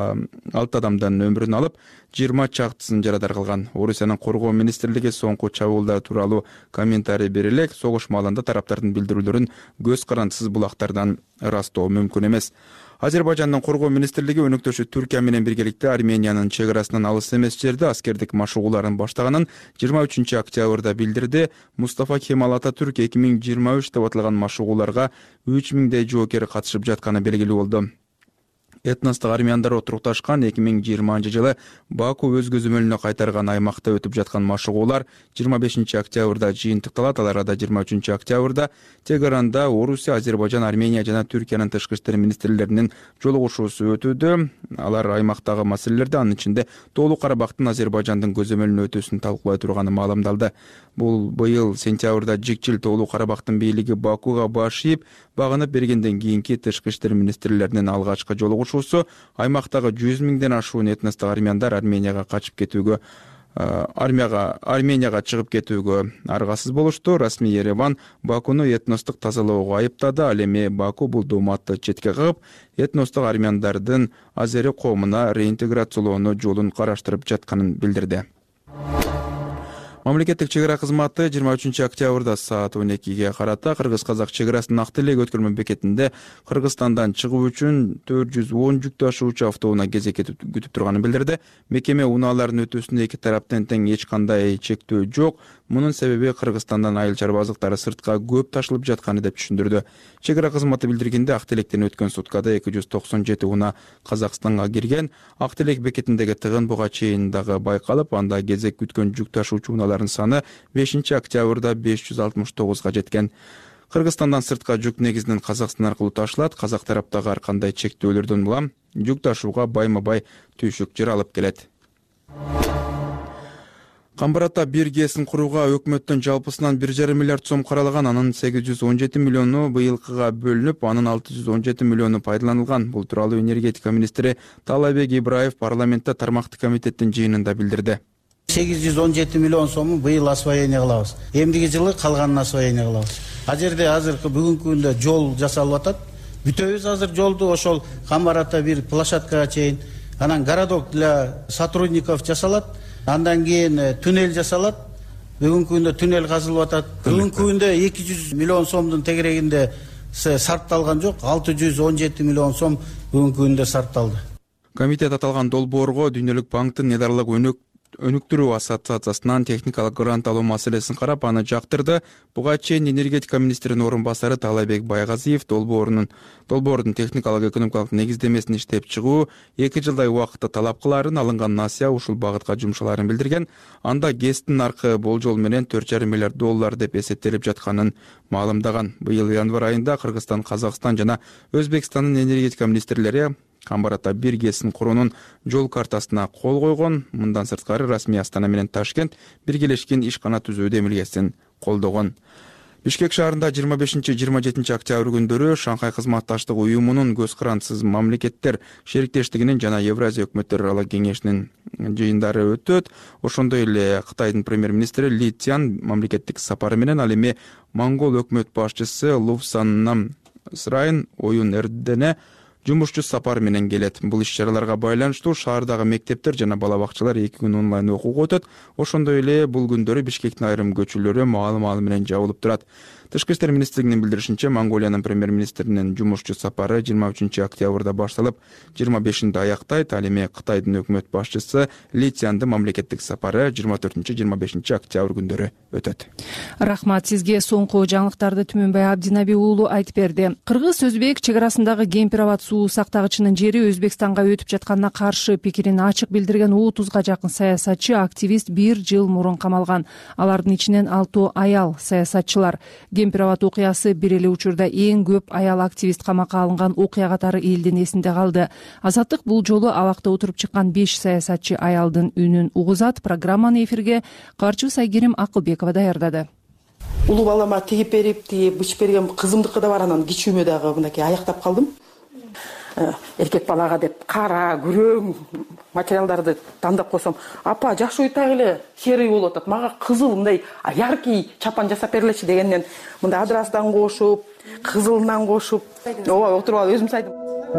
6 адамдын өмүрүн алып, 20 чактысын жарадар кылган. Орусиянын коргоо министрлиги соңку чабуулдар тууралуу комментарий бере элек, согуш маалында тараптардын билдирүүлөрүн көз карандысыз булактардан ырастоо мүмкүн эмес. Азербайжандын коргоо министрлиги өнөктөшү Түркия менен биргеликте Армениянын чек арасынан алыс эмес жерде аскердик машыгууларын баштаганын 23 октябрда билдирди. Мустафа Кемал Ататүрк 2023 деп аталган машыгууларга 3000дей жоокер катышып жатканы белгилүү болду. Этностук армяндар отурукташкан 2020 жылы Баку өз көзөмөлүнө кайтарган аймакта өтүп жаткан машыгуулар 25 октябрда жыйынтыкталат. Ал арада 23 октябрда Тегеранда Орусия, Азербайжан, Армения жана Түркиянын тышкы иштер министрлеринин жолугушуусу өтүүдө. Алар аймактагы маселелерди, анын ичинде Тоолуу Карабактын Азербайжандын көзөмөлүнө өтүүсүн талкуулай турганы маалымдалды. Бул быйыл сентябрда жикчил Тоолуу Карабактын бийлиги Бакуга баш ийип, багынып бергенден кийинки тышкы иштер министрлеринин алгачкы жолугушуусу. Аймактагы 100 миңден ашуун этностук армяндар Арменияга качып кетүүгө, Арменияга чыгып кетүүгө аргасыз болушту. Расмий Ереван Бакуну этностук тазалоого айыптады. Ал эми Баку бул дооматты четке кагып, этностук армяндардын азери коомуна реинтеграциялоону жолун караштырып жатканын билдирди. Мамлекеттик чек ара кызматы 23 октябрда саат 12ге карата Кыргыз-Казак чек арасынын Актелек өткөрмө бекетинде Кыргызстандан чыгуу үчүн 410 жүк ташуучу автоунаа кезек күтүп турганын билдирди. Мекеме унаалардын өтүүсүндө эки тараптан тең эч кандай чектөө жок. Мунун себеби Кыргызстандан айыл чарбаздыктары сыртка көп ташылып жатканы деп түшүндүрдү. Чек ара кызматы билдиргенде Актелектен өткөн суткада 297 унаа Казакстанга кирген. Актелек бекетиндеги тыгын буга чейин дагы байкалып, анда кезек күткөн жүк ташуучу унаалардын саны 5 октябрда 569га жеткен. Кыргызстандан сыртка жүк негизинен Казакстан аркылуу ташылат. Казак тараптагы ар кандай чектөөлөрдөн улам жүк ташууга байма-бай түйшүк жер алып келет. Камбарата 1 ГЭСин курууга өкмөттүн жалпысынан 1,5 миллиард сом каралган. Анын 817 миллиону быйылкыга бөлүнүп, анын 617 миллиону пайдаланылган. Бул тууралуу энергетика министри Таалайбек Ибраев парламентте тармактык комитеттин жыйынында билдирди. 817 миллион сому быйыл освоение кылабыз. Эмдиги жылы калганын освоение кылабыз. А жерде азыркы бүгүнкү күндө жол жасалып атат. Бүтөбүз азыр жолду, ошол Камбарата бир площадкага чейин. Анан городок для сотрудников жасалат. Андан кийин туннель жасалат. Бүгүнкү күндө туннель казылып атат. Бүгүнкү күндө 200 миллион сомдун тегерегинде сарпталган жок. 617 миллион сом бүгүнкү күндө сарпталды. Комитет аталган долбоорго Дүйнөлүк банктын Нидерланд өнүктүрүү ассоциациясынан техникалык грант алуу маселесин карап, аны жактырды. Буга чейин энергетика министринин орун басары Таалайбек Байгазиев долбоордун техникалык экономикалык негиздемесин иштеп чыгуу 2 жылдай убакытты талап кылаарын, алынган насыя ушул багытка жумшаларын билдирген. Анда ГЭСтин наркы болжол менен $4,5 миллиард деп эсептелип жатканын маалымдаган. Быйыл январь айында Кыргызстан, Казакстан жана Өзбекстандын энергетика министрлери Камбарата бир ГЭСин куруунун жол картасына кол койгон. Мындан сырткары расмий Астана менен Ташкент биргелешкен ишкана түзүү демилгесин колдогон. Бишкек шаарында 25-27 октябрь күндөрү Шанхай кызматташтык уюмунун көз карандысыз мамлекеттер шериктештигинин жана Евразия өкмөттөр аралык кеңешинин жыйындары өтөт. Ошондой эле Кытайдын премьер-министри Ли Цзян мамлекеттик сапары менен ал эми Монгол өкмөт башчысы Лувсаннам Сырайын оюн эрдене жумушчу сапары менен келет. Бул иш-чараларга байланыштуу шаардагы мектептер жана бала бакчалар 2 күн онлайн окууга өтөт. Ошондой эле бул күндөрү Бишкектин айрым көчөлөрү маал менен жабылып турат. Тышкы иштер министрлигинин билдиришинче, Монголиянын премьер-министринин жумушчу сапары 23 октябрда башталып, 25-нде аяктайт. Ал эми Кытайдын өкмөт башчысы Ли Цзяндын мамлекеттик сапары 24-25 октябрь күндөрү өтөт. Рахмат сизге. Соңку жаңылыктарды Түмөнбай Абдинаби уулу айтып берди. Кыргыз-Өзбек чек арасындагы Кемпир-Абад суу сактагычынын жери Өзбекстанга өтүп жатканына каршы пикирин ачык билдирген 30га жакын саясатчы, активист 1 жыл мурун камалган. Алардын ичинен 6 аял саясатчылар. Кемпир-Абад окуясы бир эле учурда эң көп аял активист камакка алынган окуя катары элдин эсинде калды. Азаттык бул жолу абакта отуруп чыккан 5 саясатчы аялдын үнүн угузат. Программаны эфирге Карчу Сайгерим Акылбекова даярдады. Улуу балама тигип берип, бычып берген кызымдыкы да бар, анан кичүүмө дагы мынакей аяктап калдым. Эркек балага деп кара, күрөң материалдарды тандап койсом, апа жакшы уйтак эле серый болуп атат. Мага кызыл мындай яркий чапан жасап бергилечи дегенден мындай адрастан кошуп, кызылынан кошуп, ооба отуруп алып өзүм сайдым.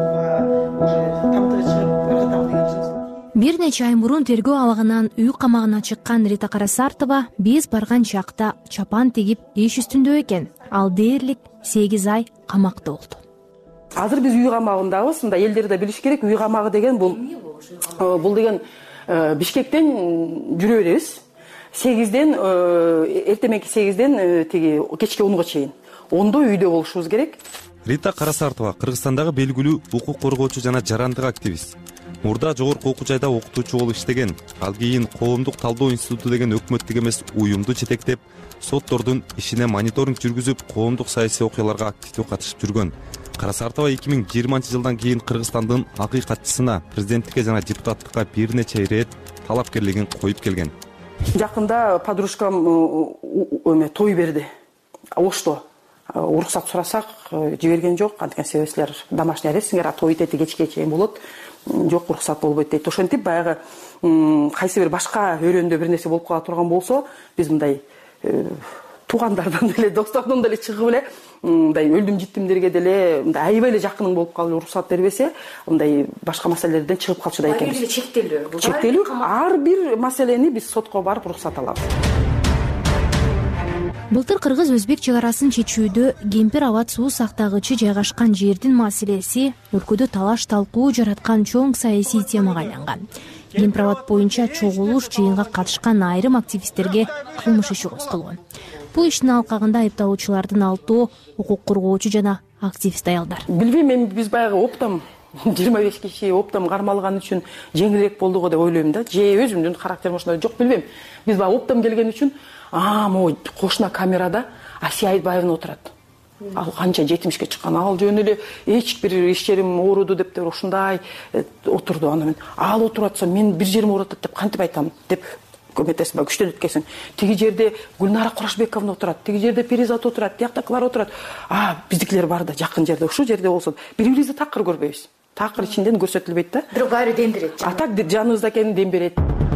Бир нече ай мурун тергөө абагынан үй камагына чыккан Рита Карасартова биз барган чакта чапан тигип иш үстүндө экен. Ал дээрлик 8 ай камакта болду. Азыр биз үй камагындабыз. Мындай элдер да билиш керек. Үй камагы деген бул деген Бишкектен жүрө беребиз. 8ден эртеменки 8ден тиги кечки 10га чейин. Ондо үйдө болушубуз керек. Рита Карасартова Кыргызстандагы белгилүү укук коргоочу жана жарандык активист. Мурда жогорку окуу жайда окутуучу болуп иштеген. Ал кийин Коомдук талдоо институту деген өкмөттүк эмес уюмду жетектеп, соттордун ишине мониторинг жүргүзүп, коомдук саясий окуяларга активдүү катышып жүргөн. Карасартова 2020-жылдан кийин Кыргызстандын акыйкатчысына, президенттикке жана депутаттыкка бир нече ирет талапкерлигин коюп келген. Жакында подружкам той берди. Ошто уруксат сурасак жиберген жок. Анткен себептер домашний арестиңер, той тети кечке чейин болот. Жок, уруксат болбойт дейт. Ошентип баягы кайсы бир башка өрөөндө бир нерсе болуп кала турган болсо, биз мындай туугандардан деле, достордон деле чыгып эле мындай өлдүм життимдерге деле мындай аябай эле жакының болуп калып уруксат бербесе, мындай башка маселелерден чыгып калчудай экенбиз. Чектелүү. Ар бир маселени биз сотко барып уруксат алабыз. Былтыр Кыргыз-Өзбек чек арасын чечүүдө Кемпир-Абад суу сактагычы жайгашкан жердин маселеси өлкөдө талаш-талкуу жараткан чоң саясий темага айланган. Кемпир-Абад боюнча чогулуш жыйынга катышкан айрым активисттерге кылмыш иши козголгон. Бул иштин алкагында айыпталуучулардын 6 укук коргоочу жана активист аялдар. Билбейм, мен биз баягы оптом 25 киши оптом кармалган үчүн жеңилирээк болду го деп ойлойм да. Же өзүмдүн характерим ошондой, жок, билбейм. Биз баягы оптом келген үчүн могу кошуна камерада Асия Айдбаевна отурат. Ал канча 70ке чыккан, ал жөн эле эч бир иш жерим ооруду деп ушундай отурду. Анан ал отуруп атса мен бир жерим ооруп атат деп кантип айтам деп көмөтесиң ба, күчтөн өткөсүң. Тиги жерде Гүлнара Курашбековна отурат, тиги жерде Перизат отурат, тияктакылар отурат. Биздикилер бар да жакын жерде, ушул жерде болсо бири-бирибизди такыр көрбөйбүз. Такыр ичинден көрсөтүлбөйт да. Бирок баары дем берет. Так жаныбызда экенин дем берет.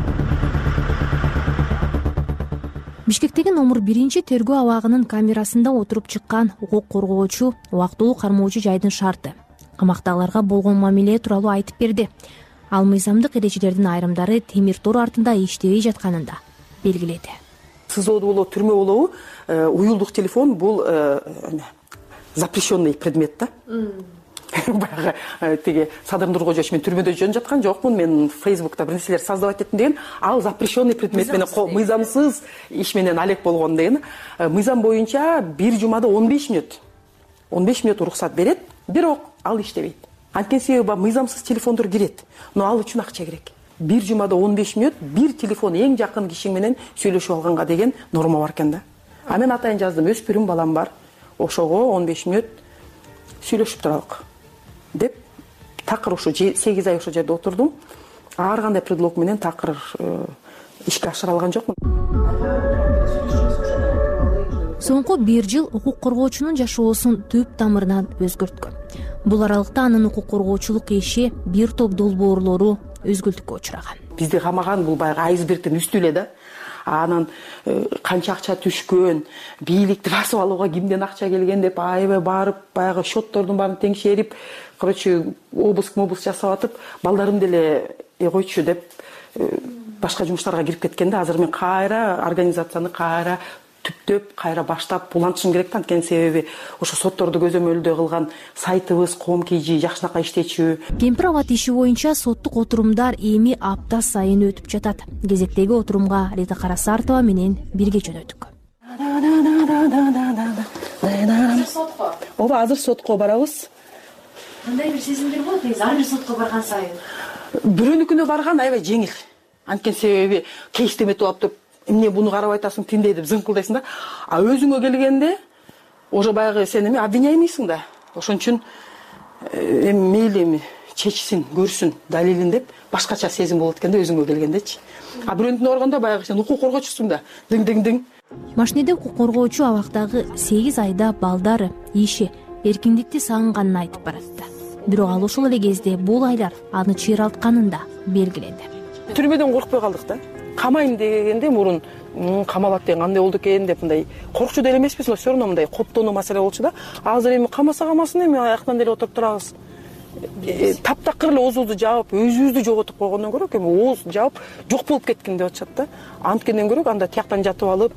Бишкектеги номер 1 тергөө абагынын камерасында отуруп чыккан укук коргоочу убактылуу кармоочу жайдын шарты. Камактагыларга болгон мамиле тууралуу айтып берди. Ал мыйзамдык эрежелердин айрымдары темир тор артында иштебей жатканын да белгиледи. СИЗОдо болобу, түрмө болобу, уюлдук телефон бул запрещенный предмет да. баягы тиги Садыр Нуркожоевич, мен түрмөдө жөн жаткан жокмун, мен Фейсбукта бир нерселер создавать еттим деген, ал запрещенный предмет менен, мыйзамсыз иш менен алек болгон деген. Мыйзам боюнча бир жумада 15 мүнөт уруксат берет, бирок ал иштебейт. Анткени себеби мыйзамсыз телефондор кирет, но ал үчүн акча керек. Бир жумада 15 мүнөт бир телефон эң жакын кишиң менен сүйлөшүп алганга деген норма бар экен да. А мен атайын жаздым, өспүрүм балам бар, ошого 15 мүнөт сүйлөшүп туралык деп, такыр ушу 8 ай ошол жерде отурдум. Ар кандай предлог менен такыр ишке ашыра алган жокмун. Соңку 1 жыл укук коргоочунун жашоосун түп тамырынан өзгөрткөн. Бул аралыкта анын укук коргоочулук иши бир топ долбоорлору өзгөлтүккө учураган. Бизди камаган бул баягы айсбергдин үстү эле да. Анан канча акча түшкөн, бийликти басып алууга кимден акча келген деп аябай барып, баягы счеттордун баарын теңшерип, короче, обыск жасап атып, балдарым деле койчу деп башка жумуштарга кирип кеткен да. Азыр мен кайра организацияны кайра түптөп, кайра баштап улантышым керек да. Анткени себеби ошо сотторду көзөмөлдөө кылган сайтыбыз Коом.kg жакшынакай иштечү. Кемпир абад иши боюнча соттук отурумдар эми апта сайын өтүп жатат. Кезектеги отурумга Рита Карасартова менен бирге жөнөдүк. Ооба, азыр сотко барабыз. Кандай бир сезимдер болот негизи ар бир сотко барган сайын? Бирөөнүкүнө барган аябай жеңил. Анткени себеби кейстеметип алып туруп, эмне буну карап айтасың, тиндей деп зыңкылдайсың да. А өзүңө келгенде уже баягы сен эми обвиняемыйсың да. Ошон үчүн эми мейли эми чечсин, көрсүн, далилин деп башкача сезим болот экен да өзүңө келгендечи. А бирөөнүкүнө барганда баягы сен укук коргоочусуң да. Дың. Машинеде укук коргоочу абактагы 8 айда балдары, иши, эркиндикти сагынганын айтып баратты. Бирок ал ошол эле кезде бул айлар аны чыйралтканын да белгиледи. Түрмөдөн коркпой калдык да. Камайм дегенде мурун камалат деген кандай болду экен деп мындай коркчу деле эмеспиз, но все равно мындай коптонуу маселе болчу да. Азыр эми камаса камасын, эми аяктан деле отуруп турабыз. Таптакыр эле оозубузду жаап, өзүбүздү жоготуп койгондон көрө эми ооз жаап жок болуп кеткин деп атышат да. Анткенден көрө анда тияктан жатып алып,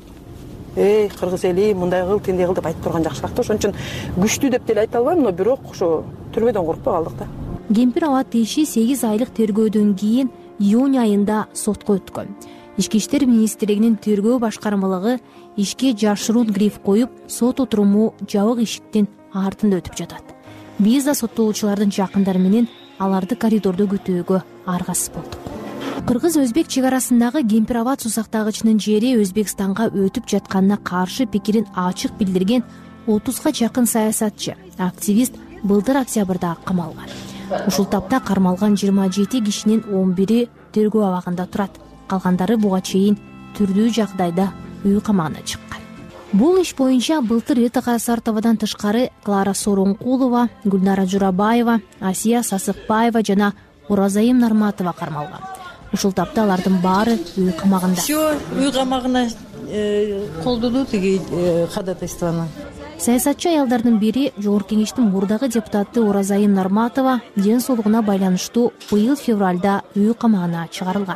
кыргыз эли мындай кыл, тиндей кыл деп айтып турган жакшыраак да. Ошон үчүн күчтүү деп деле айта албайм, но бирок ошо түрмөдөн коркпой калдык да. Кемпир абад иши 8 айлык тергөөдөн кийин июнь айында сотко өткөн. Ички иштер министрлигинин тергөө башкармалыгы ишке жашыруун гриф коюп, сот отуруму жабык эшиктин артында өтүп жатат. Биз да соттолуучулардын жакындары менен аларды коридордо күтүүгө аргасыз болдук. Кыргыз-өзбек чек арасындагы Кемпир абад суу сактагычынын жери Өзбекстанга өтүп жатканына каршы пикирин ачык билдирген 30га жакын саясатчы, активист былтыр октябрда камалган. Ушул тапта кармалган 27 кишинин 11-и тергөө абагында турат. Калгандары буга чейин түрдүү жагдайда үй камагына чыккан. Бул иш боюнча былтыр Рита Карасартовадан тышкары Клара Соронкулова, Гүлнара Журабаева, Асия Сасыкбаева жана Оразайым Нарматова кармалган. Ушул тапта алардын баары үй камагында. Все үй камагына колдоду тиги ходатайствону. Саясатчы аялдардын бири Жогорку кеңештин мурдагы депутаты Оразайым Нарматова ден соолугуна байланыштуу быйыл февралда үй камагына чыгарылган.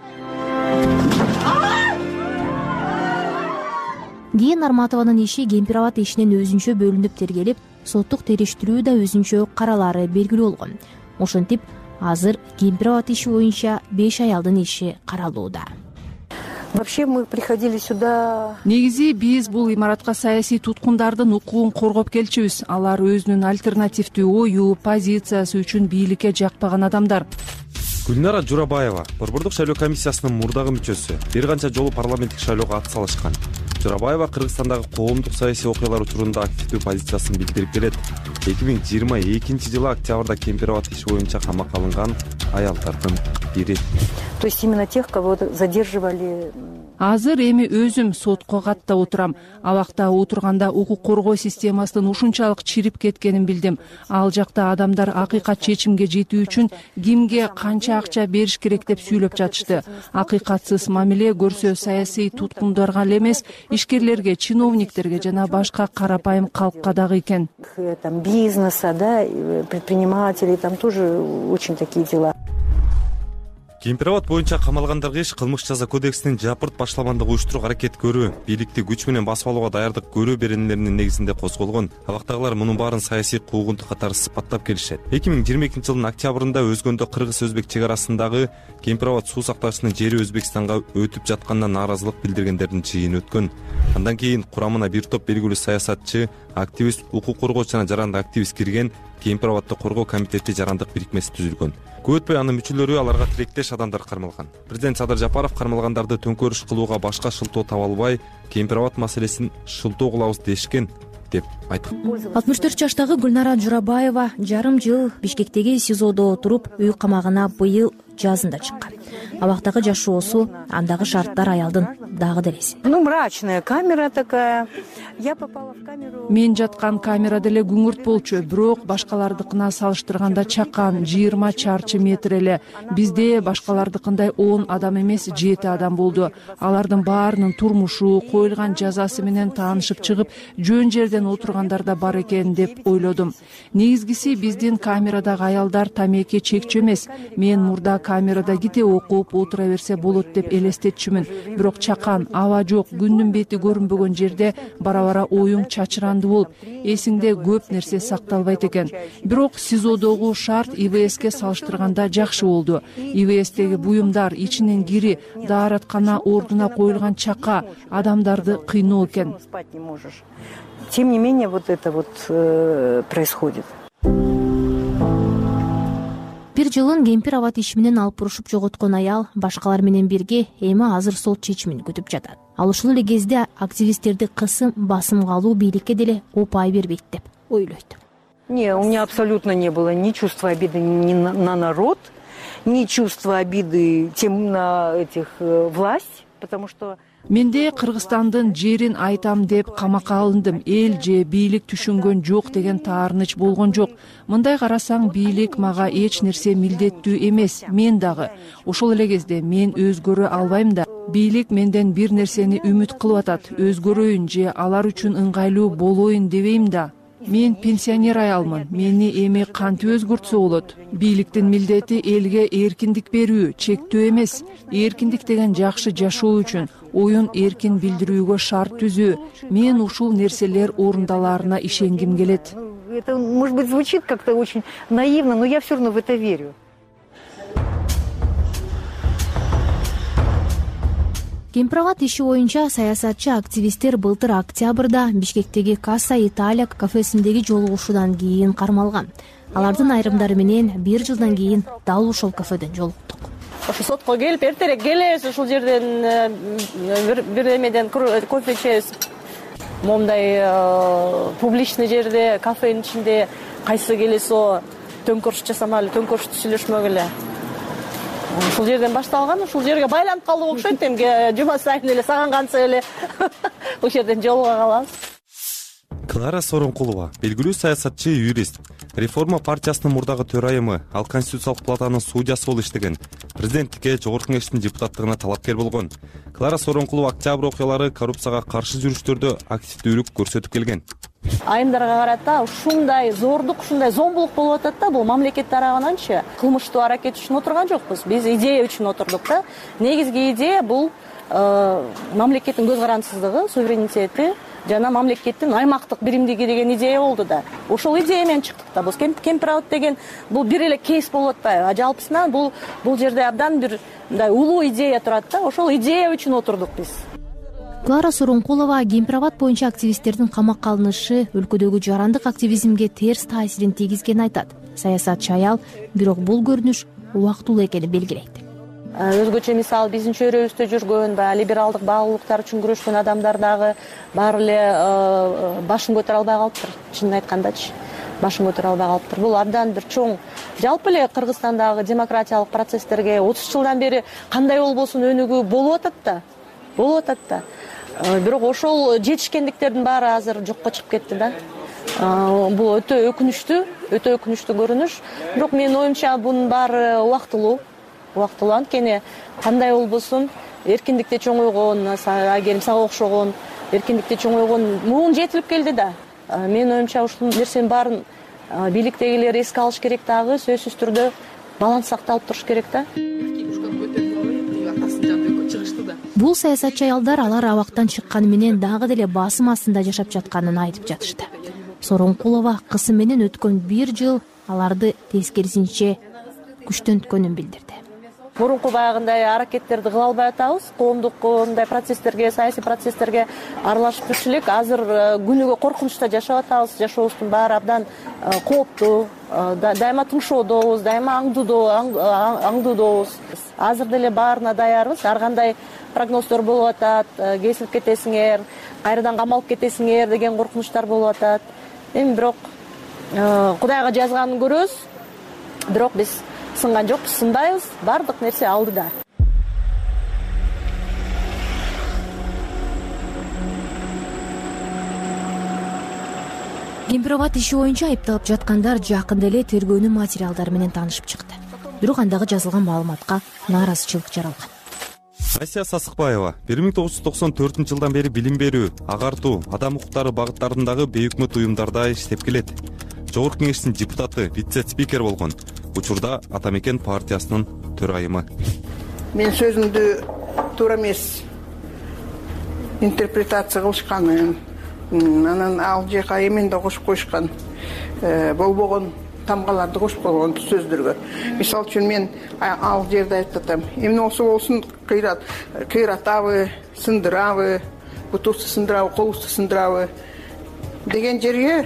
Кийин Нарматованын иши Кемпир абад ишинен өзүнчө бөлүнүп тергелип, соттук териштирүү да өзүнчө каралары белгилүү болгон. Ошентип, азыр Кемпир абад иши боюнча 5 аялдын иши каралууда. Вообще мы приходили сюда. Негизи биз бул имаратка саясий туткундардын укугун коргоп келчүбүз. Алар өзүнүн альтернативдүү ою, позициясы үчүн бийликке жакпаган адамдар. Гүлнара Журабаева Борбордук шайлоо комиссиясынын мурдагы мүчөсү, бир канча жолу парламенттик шайлоого ат салышкан. Журабаева Кыргызстандагы коомдук саясий окуялар учурунда активдүү позициясын билдирип келет. 2022-жылы октябрда Кемпир абад иши боюнча камакка алынган аялдардын бири. То есть именно тех, кого задерживали. Азыр эми өзүм сотко каттап отурам. Абакта отурганда укук коргоо системасынын ушунчалык чирип кеткенин билдим. Ал жакта адамдар акыйкат чечимге жетүү үчүн кимге канча акча бериш керек деп сүйлөп жатышты. Акыйкатсыз мамиле көрсө саясий туткундарга эле эмес, ишкерлерге, чиновниктерге жана башка карапайым калкка дагы экен. Там бизнеса, да, предпринимателей, там тоже очень такие дела. Кемпир абад боюнча камалгандарга иш кылмыш жаза кодексинин жапырт башламандык уюштурууга аракет көрүү, бийликти күч менен басып алууга даярдык көрүү беренелеринин негизинде козголгон. Абактагылар мунун баарын саясий куугунтук катары сыпаттап келишет. 2022 жылдын октябрында Өзгөндө кыргыз-өзбек чек арасындагы Кемпир абад суу сактагычынын жери Өзбекстанга өтүп жатканына нааразылык билдиргендердин жыйыны өткөн. Андан кийин курамына бир топ белгилүү саясатчы, активист, укук коргоочу жана жарандык активист кирген Кемпир абадды коргоо комитети жарандык бирикмеси түзүлгөн. Көп өтпөй анын мүчөлөрү аларга тилектеш адамдар кармалган. Президент Садыр Жапаров кармалгандарды төңкөрүш кылууга башка шылтоо таба албай, Кемпир абад маселесин шылтоо кылабыз дешкен деп айткан. 64 жаштагы Гүлнара Журабаева жарым жыл Бишкектеги СИЗОдо отуруп, үй камагына быйыл жазында чыккан. Абактагы жашоосу, андагы шарттар аялдын дагы делеси. Мрачная камера такая. Я попала в камеру. Мен жаткан камера деле күңүрт болчу, бирок башкалардыкына салыштырганда чакан 20 чарчы метр эле. Бизде башкалардыкындай 10 адам эмес, 7 адам болду. Алардын баарынын турмушу, коюлган жазасы менен таанышып чыгып, жөн жерден отургандар да бар экен деп ойлодум. Негизгиси биздин камерадагы аялдар тамеки чекчү эмес. Мен мурда камерада ките окуп отура берсе болот деп элестетчүмүн. Бирок чакан, аба жок, күндүн бети көрүнбөгөн жерде бара-бара оюң чачыранды болуп, эсиңде көп нерсе сакталбайт экен. Бирок СИЗОдогу шарт ИВСке салыштырганда жакшы болду. ИВСтеги буюмдар, ичинен кири, даараткана ордуна коюлган чака адамдарды кыйноо экен. Тем не менее, вот это происходит. Бир жылын Кемпир абад иши менен алып урушуп жоготкон аял башкалар менен бирге эми азыр сот чечимин күтүп жатат. Ал ушул эле кезде активисттерди кысым, басымга алуу бийликке деле упай бербейт деп ойлойт. Не, у меня абсолютно не было ни чувства обиды ни на народ, ни чувства обиды тем на этих власть, потому что Менде Кыргызстандын жерин айтам деп камакка алындым. Эл же бийлик түшүнгөн жок деген таарыныч болгон жок. Мындай карасаң бийлик мага эч нерсе милдеттүү эмес, мен дагы. Ошол эле кезде мен өзгөрө албайм да. Бийлик менден бир нерсени үмүт кылып атат. Өзгөрөйүн же алар үчүн ыңгайлуу болоюн дебейм да. Мен пенсионер аялмын. Мени эми кантип өзгөртсө болот? Бийликтин милдети элге эркиндик берүү, чектөө эмес. Эркиндик деген жакшы жашоо үчүн, оюн эркин билдирүүгө шарт түзүү. Мен ушул нерселер орундаларына ишенгим келет. Это, может быть, звучит как-то очень наивно, но я все равно в это верю. Кемпир абад иши боюнча саясатчы активисттер былтыр октябрда Бишкектеги Касса Италия кафесиндеги жолугушуудан кийин кармалган. Алардын айрымдары менен бир жылдан кийин дал ушул кафеден жолуктук. Ошо сотко келип, эртерээк келебиз, ушул жерден бир эмеден кофе ичебиз. Момундай публичный жерде, кафенин ичинде кайсы келесо төңкөрүш жасамайлы, төңкөрүштү сүйлөшмөгүлө эле. Ушул жерден башталган, ушул жерге байланып калдык окшойт. Эми жума сайын эле саган кантса эле ушул жерден жолуга калабыз. Клара Соронкулова, белгилүү саясатчы, юрист. Реформа партиясынын мурдагы төрайымы, ал Конституциялык палатанын судьясы болуп иштеген. Президенттикке, Жогорку Кеңештин депутаттыгына талапкер болгон. Клара Соронкулова октябрь окуялары коррупцияга каршы жүрүштөрдө активдүүлүк көрсөтүп келген. Айымдарга карата ушундай зордук, ушундай зомбулук болуп атат да, бул мамлекет тарабынанчы кылмыштуу аракет үчүн отурган жокпуз. Биз идея үчүн отурдук да. Негизги идея бул мамлекеттин көз карандысыздыгы, суверенитети жана мамлекеттин аймактык биримдиги деген идея болду да. Ошол идея менен чыктык да. Бул Кемпир абад деген бул бир эле кейс болуп атпайбы? А жалпысынан бул жерде абдан бир мындай улуу идея турат да. Ошол идея үчүн отурдук биз. Клара Соронкулова Кемпир абад боюнча активисттердин камакка алынышы өлкөдөгү жарандык активизмге терс таасирин тийгизгенин айтат. Саясатчы аял, бирок бул көрүнүш убактылуу экенин белгилейт. Өзгөчө мисалы биздин чөйрөбүздө жүргөн, либералдык баалуулуктар үчүн күрөшкөн адамдар дагы баары эле башын көтөрө албай калыптыр. Чынын айткандачы, башын көтөрө албай калыптыр. Бул абдан бир чоң. Жалпы эле Кыргызстандагы демократиялык процесстерге 30 жылдан бери кандай болбосун өнүгүү болуп атат да. Бирок ошол жетишкендиктердин баары азыр жокко чыгып кетти да. Бул өтө өкүнүчтүү көрүнүш. Бирок менин оюмча бунун баары убактылуу. Анткени кандай болбосун эркиндикте чоңойгон, агер мисалга окшогон эркиндикте чоңойгон муун жетилип келди да. Менин оюмча ушул нерсенин баарын бийликтегилер эске алыш керек дагы, сөзсүз түрдө баланс сакталып туруш керек да. бул саясатчы аялдар алар абактан чыкканы менен дагы деле басым астында жашап жатканын айтып жатышты. Сооронкулова кысым менен өткөн 1 жыл аларды тескерисинче күчтөнткөнүн билдирди. Мурунку баягындай аракеттерди кыла албай атабыз. Коомдук мындай процесстерге, саясий процесстерге аралашып жүрүш элек. Азыр күнүгө коркунучта жашап атабыз. Жашообуздун баары абдан кооптуу. Дайыма тыңшоодобуз, дайыма аңдуудобуз. Азыр деле баарына даярбыз. Ар кандай прогноздор болуп атат. Кесилип кетесиңер, кайрадан камалып кетесиңер деген коркунучтар болуп атат. Эми бирок Кудайга жазганын көрөбүз. Бирок биз сынган жокпуз, сынбайбыз. Бардык нерсе алдыда. Кемпирабад иши боюнча айыпталып жаткандар жакында эле тергөөнүн материалдары менен таанышып чыкты. Бирок андагы жазылган маалыматка нааразычылык жаралган. Асия Сасыкбаева 1994 жылдан бери билим берүү, агартуу, адам укуктары багыттарындагы бейөкмөт уюмдарда иштеп келет. Жогорку кеңештин депутаты, вице-спикер болгон. Учурда Атамекен партиясынын төрайымы. Мен сөзүмдү туура эмес интерпретация кылышканын, анан ал жака эмен да кошуп коюшкан, болбогон тамгаларды кошуп койгон сөздөргө. Мисалы үчүн мен ал жерде айтып атам. Эмне болсо болсун кыйратабы, сындырабы, бутубузду сындырабы, колубузду сындырабы деген жерге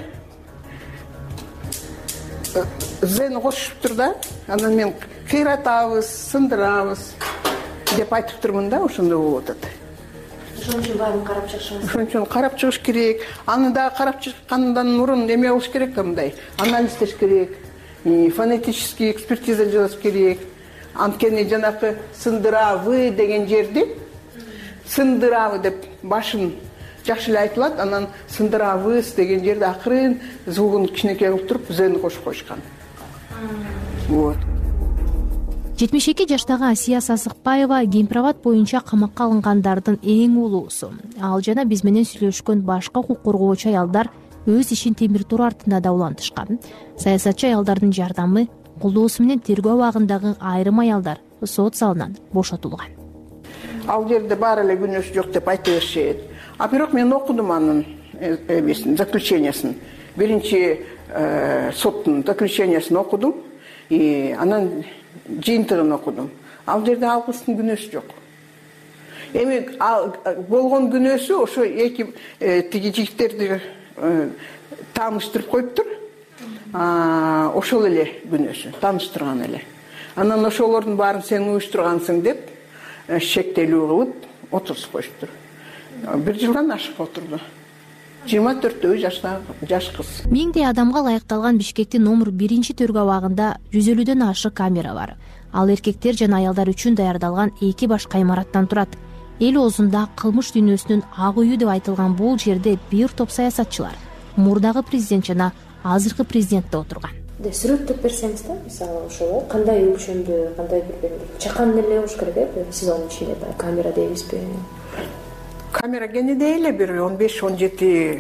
зени кошуптур да. Анан мен кыйратабыз, сындырабыз деп айтып турмун да, ошондой болуп атат. Ошон үчүн баарын карап чыгышыңыз. Ошон үчүн карап чыгыш керек. Аны да карап чыккандан мурун эме болуш керек да, мындай анализдеш керек, фонетический экспертиза жасаш керек. Анткени жанакы сындырабы деген жерди сындырабы деп башын жакшы эле айтылат, анан сындырабыз деген жерде акырын звугун кичинекей кылып туруп зени кошуп коюшкан. Вот. 72 жаштагы Асия Сасыкбаева Кемпирабад боюнча камакка алынгандардын эң улуусу. Ал жана биз менен сүйлөшкөн башка укук коргоочу аялдар өз ишин темир тор артында да улантышкан. Саясатчы аялдардын жардамы, колдоосу менен тергөө абагындагы айрым аялдар сот залынан бошотулган. Ал жерде баары эле күнөөсү жок деп айта беришет. А бирок мен окудум анын заключениясын. Биринчи соттун заключениясын окудум, анан жыйынтыгын окудум. Ал жерде ал кыздын күнөөсү жок. Эми болгон күнөөсү ошо эки тиги жигиттерди тааныштырып коюптур. Ошол эле күнөөсү, тааныштырган эле. Анан ошолордун баарын сен уюштургансың деп шектелүү кылып отургузуп коюштур. 1 жылдан ашык отурду. 24 жаш кыз. Миңдей адамга ылайыкталган Бишкектин номер 1 тергөө абагында 150дөн ашык камера бар. Ал эркектер жана аялдар үчүн даярдалган 2 башка имараттан турат. Эл оозунда кылмыш дүйнөсүнүн ак үйү деп айтылган бул жерде бир топ саясатчылар, мурдагы президент жана азыркы президент да отурган. Сүрөттөп берсеңиз да, мисалы ошол кандай өлчөмдө, кандай бир чакан эле болуш керек, сиз анын ичинде камера дейбизби? Камера кенеде эле бир 15-17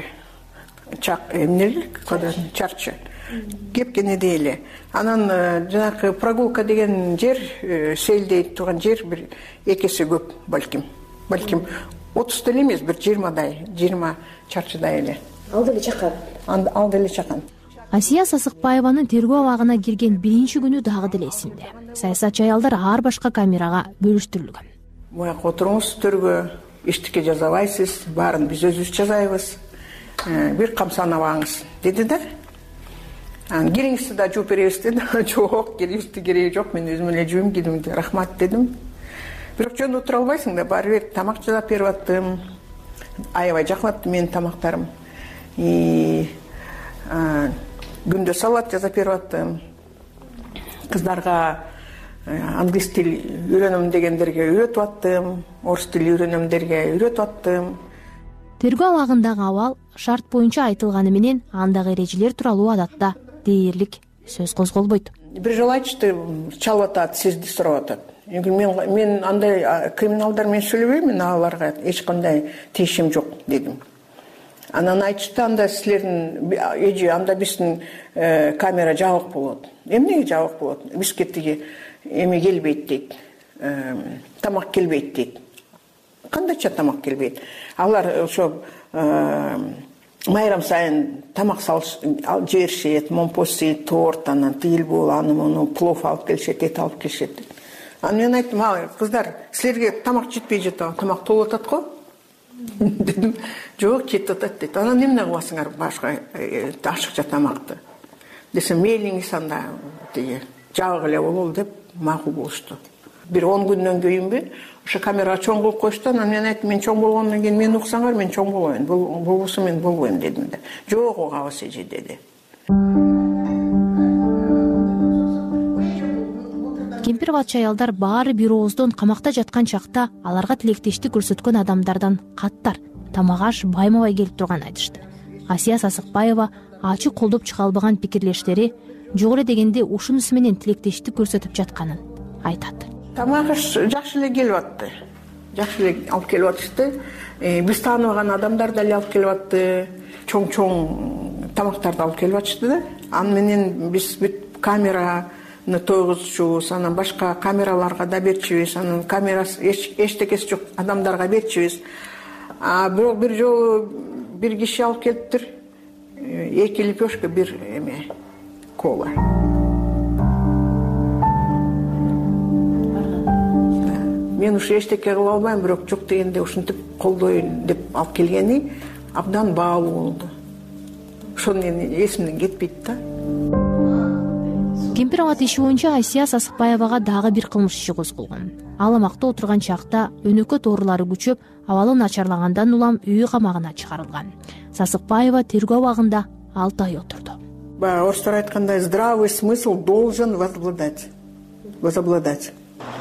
чарчы. Кеп кенеде эле. Анан жанакы прогулка деген жер, сейилдей турган жер бир 2 эсе көп балким. Балким 30 деле эмес, бир 20 чарчыдай эле. Ал деле чакан. Ал деле чакан. Асия Сасыкбаеванын тергөө абагына кирген 1 күнү дагы деле эсинде. Саясатчы аялдар ар башка камерага бөлүштүрүлгөн. Буяка отуруңуз, төргө эчтеке жазабайсыз, баарын биз өзүбүз жазайбыз. Бир камсанабаңыз деди да. Кириңизди да жууп беребиз деди. Жок, кирибизди кереги жок, мен өзүм эле жууйм кийимди, рахмат дедим. Бирок жөн отура албайсың да, баары бир тамак жасап берип аттым. Аябай жакын атты менин тамактарым. Күндө салат жасап берип аттым. Кыздарга англис тил үйрөнөм дегендерге үйрөтүп аттым, орус тили үйрөнөмдерге үйрөтүп аттым. Тергөө абагындагы абал шарт боюнча айтылганы менен андагы эрежелер тууралуу адатта дээрлик сөз козголбойт. Бир жолу айтышты, чалып атат, сизди сурап атат. Мен андай криминалдар менен сүйлөбөйм, мен аларга эч кандай тиешим жок дедим. Анан айтышты, анда силердин анда биздин камера жабык болот. Эмнеге жабык болот? Бизге тиги эме келбейт дейт, тамак келбейт дейт. кандайча тамак келбейт. Алар ошо майрам сайын тамак жиберишет, момпоси, торт, анан тыйыл бол, аны муну плов алып келишет, эт алып келишет. Анан мен айттым, кыздар, силерге тамак жетпей жатабы, тамак толуп атат го? Дедим, жок, жетип атат дейт. Анан эмне кыласыңар башка ашыкча тамакты? Десем, мейлиңиз анда жабык эле бололу деп макул болушту. Бир 10 күндөн кийинби ошо камерага чоң кылып коюшту. Анан мен айттым, мен чоң болгондон кийин мени уксаңар, мен чоң болоюн. Болбосо мен болбойм дедим да. Жок, угабыз эже деди. Кемпир батча аялдар баары бир ооздон камакта жаткан чакта аларга тилектештик көрсөткөн адамдардан каттар, тамак-аш байма-бай келип турганын айтышты. Асия Сасыкбаева ачык колдоп чыга албаган пикирлештери жок эле дегенде ушунусу менен тилектештик көрсөтүп жатканын айтат. Тамак-аш жакшы эле келип атты. Жакшы эле алып келип атышты. Биз тааныбаган адамдар да эле алып келип атты. Чоң тамактарды алып келип атышты да. Аны менен биз бүт камераны тойгузчубуз, анан башка камераларга да берчүбүз, анан камерасы эчтекеси жок адамдарга берчүбүз. Бирок бир жолу бир киши алып келиптир. 2 лепешка, бир кола. Мен ушу эчтеке кыла албайм, бирок жок дегенде ушинтип колдойм деп алып келгени абдан баалуу болду. Ошону эсимден кетпейт да. Кемпир абад иши боюнча Асия Сасыкбаевага дагы бир кылмыш иши козголгон. Ал амакта отурган чакта өнөкөт оорулары күчөп, абалы начарлагандан улам үй камагына чыгарылган. Сасыкбаева тергөө абагында 6 ай отурду. Орустар айткандай, здравый смысл должен возобладать.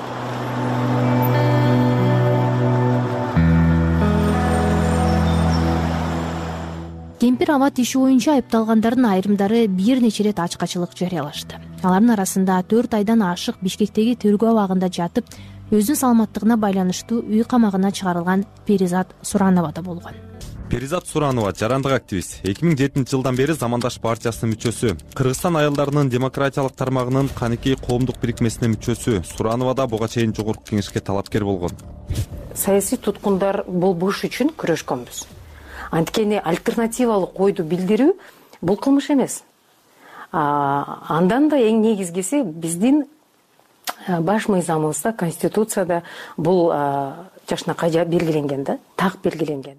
Кемпир абад иши боюнча айыпталгандардын айрымдары бир нече ирет ачкачылык жарыялашты. Алардын арасында 4 айдан ашык Бишкектеги тергөө абагында жатып, өзүнүн саламаттыгына байланыштуу үй камагына чыгарылган Перизат Суранова да болгон. Перизат Суранова жарандык активист. 2007-жылдан бери Замандаш партиясынын мүчөсү. Кыргызстан аялдарынын демократиялык тармагынын Каныкей коомдук бирикмесинин мүчөсү. Суранова да буга чейин жогорку кеңешке талапкер болгон. Саясий туткундар болбош үчүн күрөшкөнбүз. Анткени альтернативалык ойду билдирүү бул кылмыш эмес. Андан да эң негизгиси биздин баш мыйзамыбызда, конституцияда бул жашнакай белгиленген да, так белгиленген.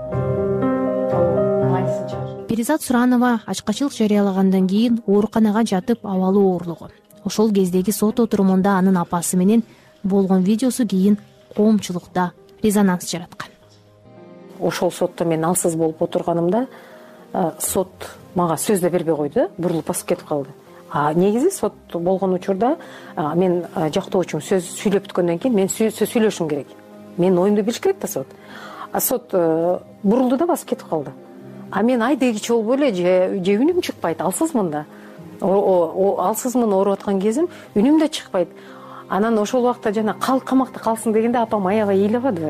Перизат Суранова ачкачылык жарыялагандан кийин ооруканага жатып абалы оорлогон. Ошол кездеги сот отурумунда анын апасы менен болгон видеосу кийин коомчулукта резонанс жараткан. Ошол сотто мен алсыз болуп отурганымда сот мага сөз да бербей койду, бурулуп басып кетип калды. Негизи сот болгон учурда мен жактоочум сөз сүйлөп бүткөндөн кийин мен сөз сүйлөшүм керек. Мен оюмду билиш керек да сот. Сот бурулду да басып кетип калды. Мен айдегичи болбой эле же үнүм чыкпайт, алсызмын да. Алсызмын ооруп аткан кезим үнүм да чыкпайт. Анан ошол убакта жана камакта калсын дегенде апам аябай ыйлабады.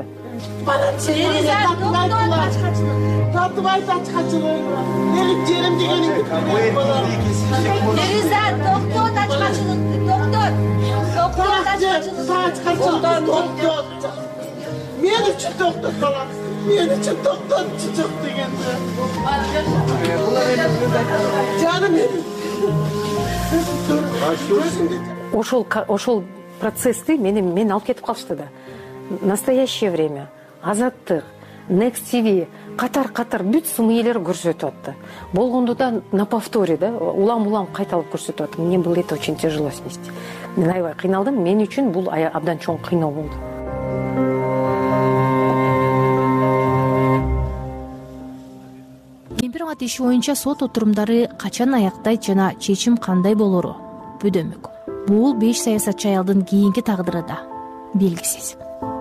Тартып айт ачкачылык. Элип жерим дегениңди Перизат, токтот ачкачылыкты, токтот. Токтот ачкачылыкты. Мен үчүн токтот балам. Мен үчүн токтотчу жок дегенде. Жаным Ошол процессти мен алып кетип калышты да. Настоящее время, Азаттык, Next TV катар бүт СМИлер көрсөтүп атты. Болгондо да на повторе да, улам кайталып көрсөтүп атты. Мне было это очень тяжело снести. Мен аябай кыйналдым, мен үчүн бул абдан чоң кыйноо болду. Кемпир абад иши боюнча сот отурумдары качан аяктайт жана чечим кандай болору бөдөмөк. Бул 5 саясатчы аялдын кийинки тагдыры да белгисиз.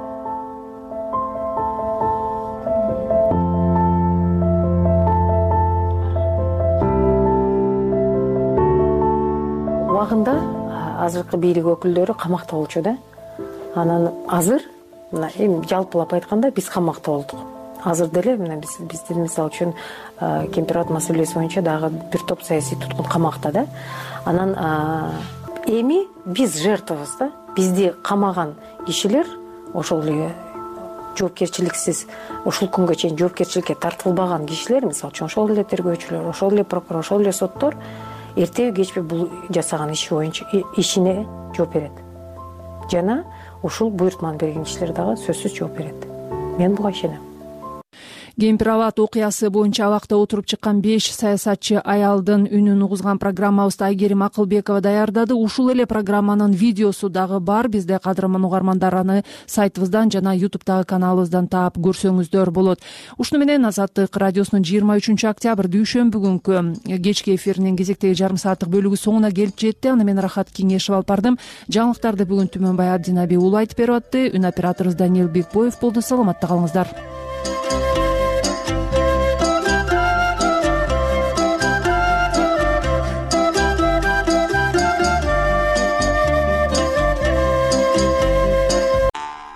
Убагында азыркы бийлик өкүлдөрү камакта болчу да. Анан азыр жалпылап айтканда биз камакта болдук. Азыр деле биздин мисалы үчүн Кемпир абад маселеси боюнча дагы бир топ саясий туткун камакта да. Анан эми биз жертвабыз да. Бизди камаган кишилер ошол эле жоопкерчиликсиз ушул күнгө чейин жоопкерчиликке тартылбаган кишилер, мисалы үчүн ошол эле тергөөчүлөр, ошол эле прокурор, ошол эле соттор эртеби кечпи бул жасаган иши боюнча ишине жооп берет жана ушул буйртманы берген кишилер дагы сөзсүз жооп берет. Мен буга ишенем. Кемпир абад окуясы боюнча абакта отуруп чыккан 5 саясатчы аялдын үнүн угузган программабызды Айгерим Акылбекова даярдады. Ушул эле программанын видеосу дагы бар. Бизде кадырман угармандар аны сайтыбыздан жана YouTube'дагы каналыбыздан таап көрсөңүздөр болот. Ушуну менен Азаттык радиосунун 23-октябрь дүйшөмбү күнкү кечки эфиринин кезектеги жарым сааттык бөлүгү соңуна келип жетти. Аны мен Рахат Кеңешев алып бардым. Жаңылыктарды бүгүн Түмөнбай Абдинаби уулу айтып берип атты. Үн операторубуз Даниил Бекбоев болду. Саламатта калыңыздар.